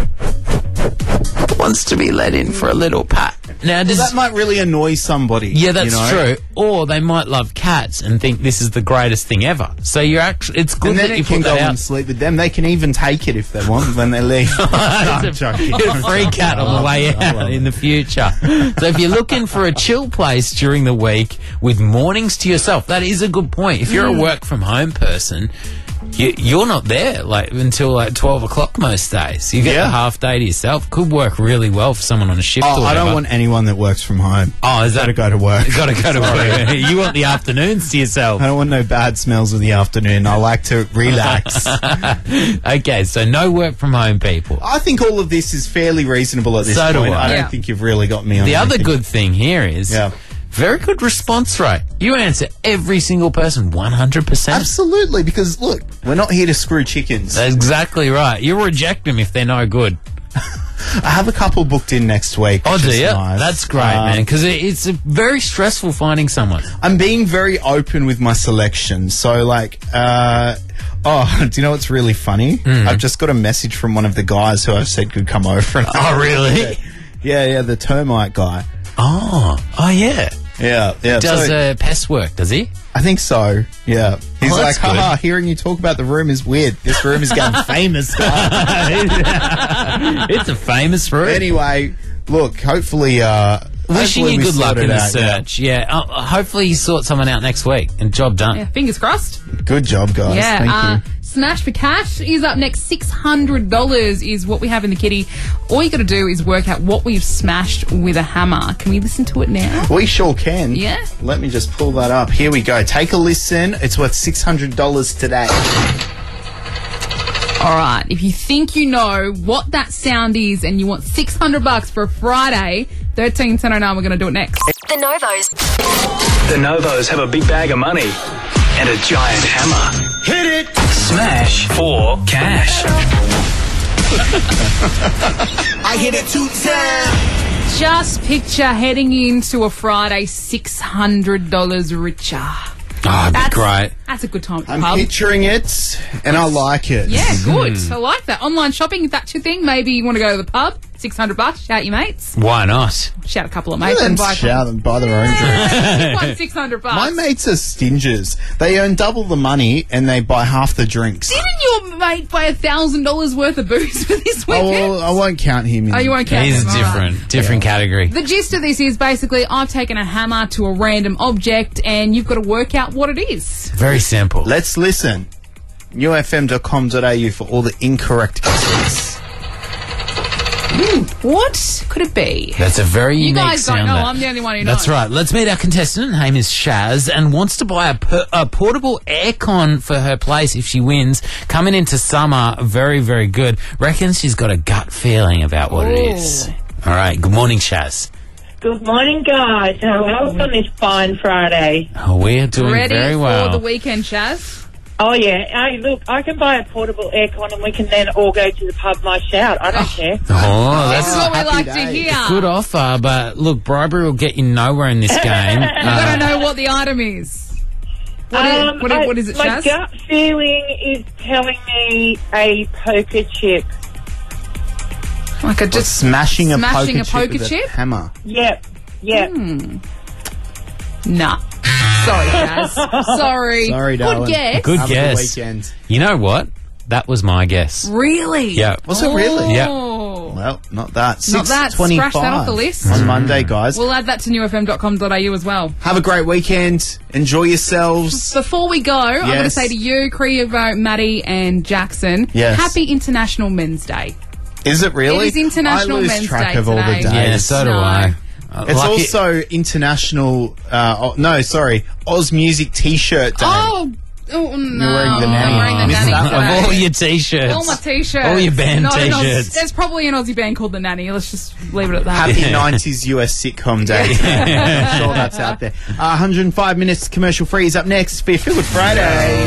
Speaker 4: wants to be let in for a little pat. Now, does,
Speaker 3: That might really annoy somebody.
Speaker 4: yeah, that's
Speaker 3: you know?
Speaker 4: true. Or they might love cats and think this is the greatest thing ever. So you're actually, it's good
Speaker 3: And then
Speaker 4: that you
Speaker 3: it can
Speaker 4: put
Speaker 3: go
Speaker 4: that out.
Speaker 3: and sleep with them. They can even take it if they want when they leave. No, I'm joking.
Speaker 4: Get a free cat on the way
Speaker 3: I love
Speaker 4: out
Speaker 3: it.
Speaker 4: in the future. So if you're looking for a chill place during the week with mornings to yourself, that is a good point. If you're a work from home person, you, you're not there like until like twelve o'clock most days. You get
Speaker 3: Yeah.
Speaker 4: the half day to yourself. Could work really well for someone on a shift.
Speaker 3: Oh,
Speaker 4: or
Speaker 3: I
Speaker 4: whatever.
Speaker 3: don't want anyone that works from home.
Speaker 4: Oh, is that
Speaker 3: Gotta go to work.
Speaker 4: Got to go to work. You want the afternoons to yourself.
Speaker 3: I don't want no bad smells in the afternoon. I like to relax.
Speaker 4: Okay, so no work from home people.
Speaker 3: I think all of this is fairly reasonable at this
Speaker 4: So do
Speaker 3: point.
Speaker 4: I.
Speaker 3: I don't
Speaker 1: Yeah.
Speaker 3: think you've really got me on
Speaker 4: The other
Speaker 3: anything.
Speaker 4: good thing here is
Speaker 3: Yeah.
Speaker 4: very good response rate. You answer every single person one hundred percent.
Speaker 3: Absolutely, because look, we're not here to screw chickens.
Speaker 4: That's exactly right. You reject them if they're no good.
Speaker 3: I have a couple booked in next week.
Speaker 4: Oh,
Speaker 3: which
Speaker 4: do
Speaker 3: is
Speaker 4: you?
Speaker 3: nice.
Speaker 4: That's great,
Speaker 3: Um,
Speaker 4: man, because it, it's a very stressful finding someone.
Speaker 3: I'm being very open with my selection. So, like, uh, oh, do you know what's really funny?
Speaker 4: Hmm.
Speaker 3: I've just got a message from one of the guys who I said could come over. And
Speaker 4: Oh, really?
Speaker 3: Yeah, yeah, the termite guy.
Speaker 4: Oh, oh yeah.
Speaker 3: Yeah, yeah.
Speaker 4: Does
Speaker 3: So-
Speaker 4: uh, pest work, does he?
Speaker 3: I think so. Yeah. He's
Speaker 4: Oh,
Speaker 3: like,
Speaker 4: that's good.
Speaker 3: haha, hearing you talk about the room is weird. This room is getting famous.
Speaker 4: It's a famous room.
Speaker 3: Anyway, look, hopefully, uh,
Speaker 4: Wishing
Speaker 3: hopefully
Speaker 4: you
Speaker 3: we
Speaker 4: good luck
Speaker 3: sort
Speaker 4: in
Speaker 3: it
Speaker 4: the
Speaker 3: out, yeah.
Speaker 4: search. Yeah. Uh, hopefully you sort someone out next week and job done.
Speaker 1: Yeah, fingers crossed.
Speaker 3: Good job, guys.
Speaker 1: Yeah,
Speaker 3: Thank
Speaker 1: uh,
Speaker 3: you.
Speaker 1: Smash for Cash is up next. six hundred dollars is what we have in the kitty. All you got to do is work out what we've smashed with a hammer. Can we listen to it now?
Speaker 3: We sure can.
Speaker 1: Yeah.
Speaker 3: Let me just pull that up. Here we go. Take a listen. It's worth six hundred dollars today.
Speaker 1: All right. If you think you know what that sound is and you want six hundred bucks for a Friday, thirteen ten oh nine, we're going to do it next.
Speaker 9: The Novos.
Speaker 2: The Novos have a big bag of money and a giant hammer. Hit it! Smash for cash.
Speaker 10: I hit it two times.
Speaker 1: Just picture heading into a Friday six hundred dollars richer.
Speaker 4: Oh, that'd
Speaker 1: That's-
Speaker 4: be great.
Speaker 1: That's a good time at the
Speaker 3: I'm
Speaker 1: pub.
Speaker 3: picturing it, and I like it.
Speaker 1: Yeah, good.
Speaker 4: Mm.
Speaker 1: I like that. Online shopping, if that's your thing, maybe you want to go to the pub, six hundred bucks, shout your mates.
Speaker 4: Why not?
Speaker 1: Shout a couple of
Speaker 3: Let
Speaker 1: mates
Speaker 3: them
Speaker 1: and buy a couple.
Speaker 3: shout and buy their own drinks.
Speaker 1: Won six hundred bucks.
Speaker 3: My mates are stingers. They earn double the money, and they buy half the drinks.
Speaker 1: Didn't your mate buy a thousand dollars worth of booze for this
Speaker 3: Oh,
Speaker 1: weekend?
Speaker 3: well, I won't count him in.
Speaker 1: Oh, you won't count
Speaker 4: He's
Speaker 1: him, all right.
Speaker 4: different. Different category.
Speaker 1: The gist of this is basically I've taken a hammer to a random object and you've got to work out what it is.
Speaker 4: Very simple.
Speaker 3: Let's listen. U F M dot com dot a u for all the incorrect answers.
Speaker 1: What could it be?
Speaker 4: That's a very
Speaker 1: You
Speaker 4: unique
Speaker 1: guys don't
Speaker 4: sound
Speaker 1: know.
Speaker 4: there.
Speaker 1: I'm the only one who knows.
Speaker 4: That's right. Let's meet our contestant. Her name is Shaz and wants to buy a, per- a portable aircon for her place if she wins. Coming into summer, very, very good. Reckons she's got a gut feeling about what it is. All right. Good morning, Shaz.
Speaker 16: Good morning, guys. How else on this fine Friday?
Speaker 4: Oh, we're doing
Speaker 1: Ready
Speaker 4: very
Speaker 1: for
Speaker 4: well.
Speaker 1: the weekend, Shaz?
Speaker 16: Oh, yeah. Hey, look, I can buy a portable aircon and we can then all go to the pub night out. I don't care.
Speaker 4: Oh,
Speaker 1: This
Speaker 4: that's
Speaker 1: is what we
Speaker 3: happy
Speaker 1: like
Speaker 3: day.
Speaker 1: to hear.
Speaker 4: a good offer, but look, bribery will get you nowhere in this game.
Speaker 1: You've got
Speaker 4: Uh,
Speaker 1: to know what the item is. What is,
Speaker 16: Um,
Speaker 1: what,
Speaker 16: I-
Speaker 1: is, what is it,
Speaker 16: My
Speaker 1: Shaz?
Speaker 16: gut feeling is telling me a poker chip.
Speaker 1: Like a
Speaker 3: Just
Speaker 1: just
Speaker 3: smashing a
Speaker 1: smashing
Speaker 3: poker,
Speaker 1: a poker
Speaker 3: chip, with
Speaker 1: chip?
Speaker 3: a hammer.
Speaker 16: Yep. Yep.
Speaker 1: Hmm. Nah. Sorry, Shaz. Sorry.
Speaker 3: Sorry,
Speaker 1: Good
Speaker 3: darling.
Speaker 1: guess.
Speaker 4: Good
Speaker 3: Have a
Speaker 4: guess.
Speaker 3: weekend.
Speaker 4: You know what? That was my guess.
Speaker 1: Really?
Speaker 4: Yeah.
Speaker 3: Was it really?
Speaker 4: Yeah.
Speaker 1: Oh.
Speaker 3: Well, not that.
Speaker 1: Not that. Scratch that off the list.
Speaker 3: On Monday, guys.
Speaker 1: We'll add that to new f m dot com dot a u as well.
Speaker 3: Have a great weekend. Enjoy yourselves.
Speaker 1: Before we go, I'm going to
Speaker 3: Yes.
Speaker 1: say to you, Crevo, Maddie, and Jackson,
Speaker 3: Yes.
Speaker 1: Happy International Men's Day.
Speaker 3: Is it really?
Speaker 1: It is International
Speaker 3: I lose
Speaker 1: Men's
Speaker 3: track
Speaker 1: Day
Speaker 3: of all the
Speaker 1: today.
Speaker 3: days.
Speaker 4: Yeah, so do
Speaker 1: No.
Speaker 4: I. Uh,
Speaker 3: It's
Speaker 4: lucky-
Speaker 3: also International. Uh, oh, no, sorry, Oz Music T-shirt Day.
Speaker 1: Oh, oh no.
Speaker 3: You're wearing the nanny.
Speaker 1: I'm wearing the
Speaker 3: Missed
Speaker 1: nanny
Speaker 3: that one.
Speaker 1: today.
Speaker 4: of all your t-shirts.
Speaker 1: All my t-shirts.
Speaker 4: All your band
Speaker 1: Not an Aussie-
Speaker 4: t-shirts.
Speaker 1: There's probably an Aussie band called The Nanny. Let's just leave it at that.
Speaker 3: Happy nineties U S sitcom day. I'm sure that's out there. Uh, one hundred five minutes commercial free is up next for your Feel Good Friday.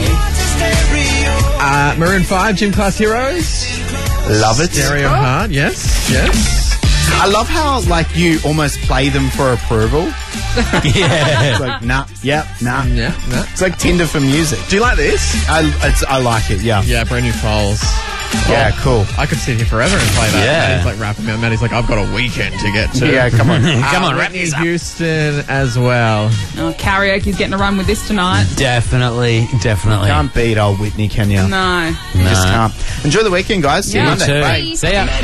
Speaker 6: Uh, Maroon five, Gym Class Heroes.
Speaker 3: Love it.
Speaker 6: Stereo Heart, yes, yes.
Speaker 3: I love how, like, you almost play them for approval.
Speaker 4: Yeah.
Speaker 3: It's like, nah, yep, nah.
Speaker 6: Yeah, no.
Speaker 3: It's like Tinder for music.
Speaker 6: Do you like this?
Speaker 3: I, it's, I like it, yeah.
Speaker 6: Yeah, brand new Foals.
Speaker 3: Yeah, cool.
Speaker 6: I could sit here forever and play that.
Speaker 4: Yeah.
Speaker 6: Maddie's like rapping me out. Maddie's like, I've got a weekend to get to.
Speaker 3: Yeah, come on.
Speaker 4: Come
Speaker 6: Uh,
Speaker 4: on, wrap
Speaker 6: Whitney
Speaker 4: these up.
Speaker 6: Houston as well.
Speaker 1: Oh, karaoke's getting a run with this tonight.
Speaker 4: Definitely, definitely.
Speaker 3: Can't beat old Whitney, can you?
Speaker 1: No.
Speaker 3: You just can't. Enjoy the weekend, guys. See
Speaker 1: Yeah.
Speaker 3: you
Speaker 4: You
Speaker 3: Monday.
Speaker 4: too.
Speaker 3: Bye.
Speaker 4: See ya.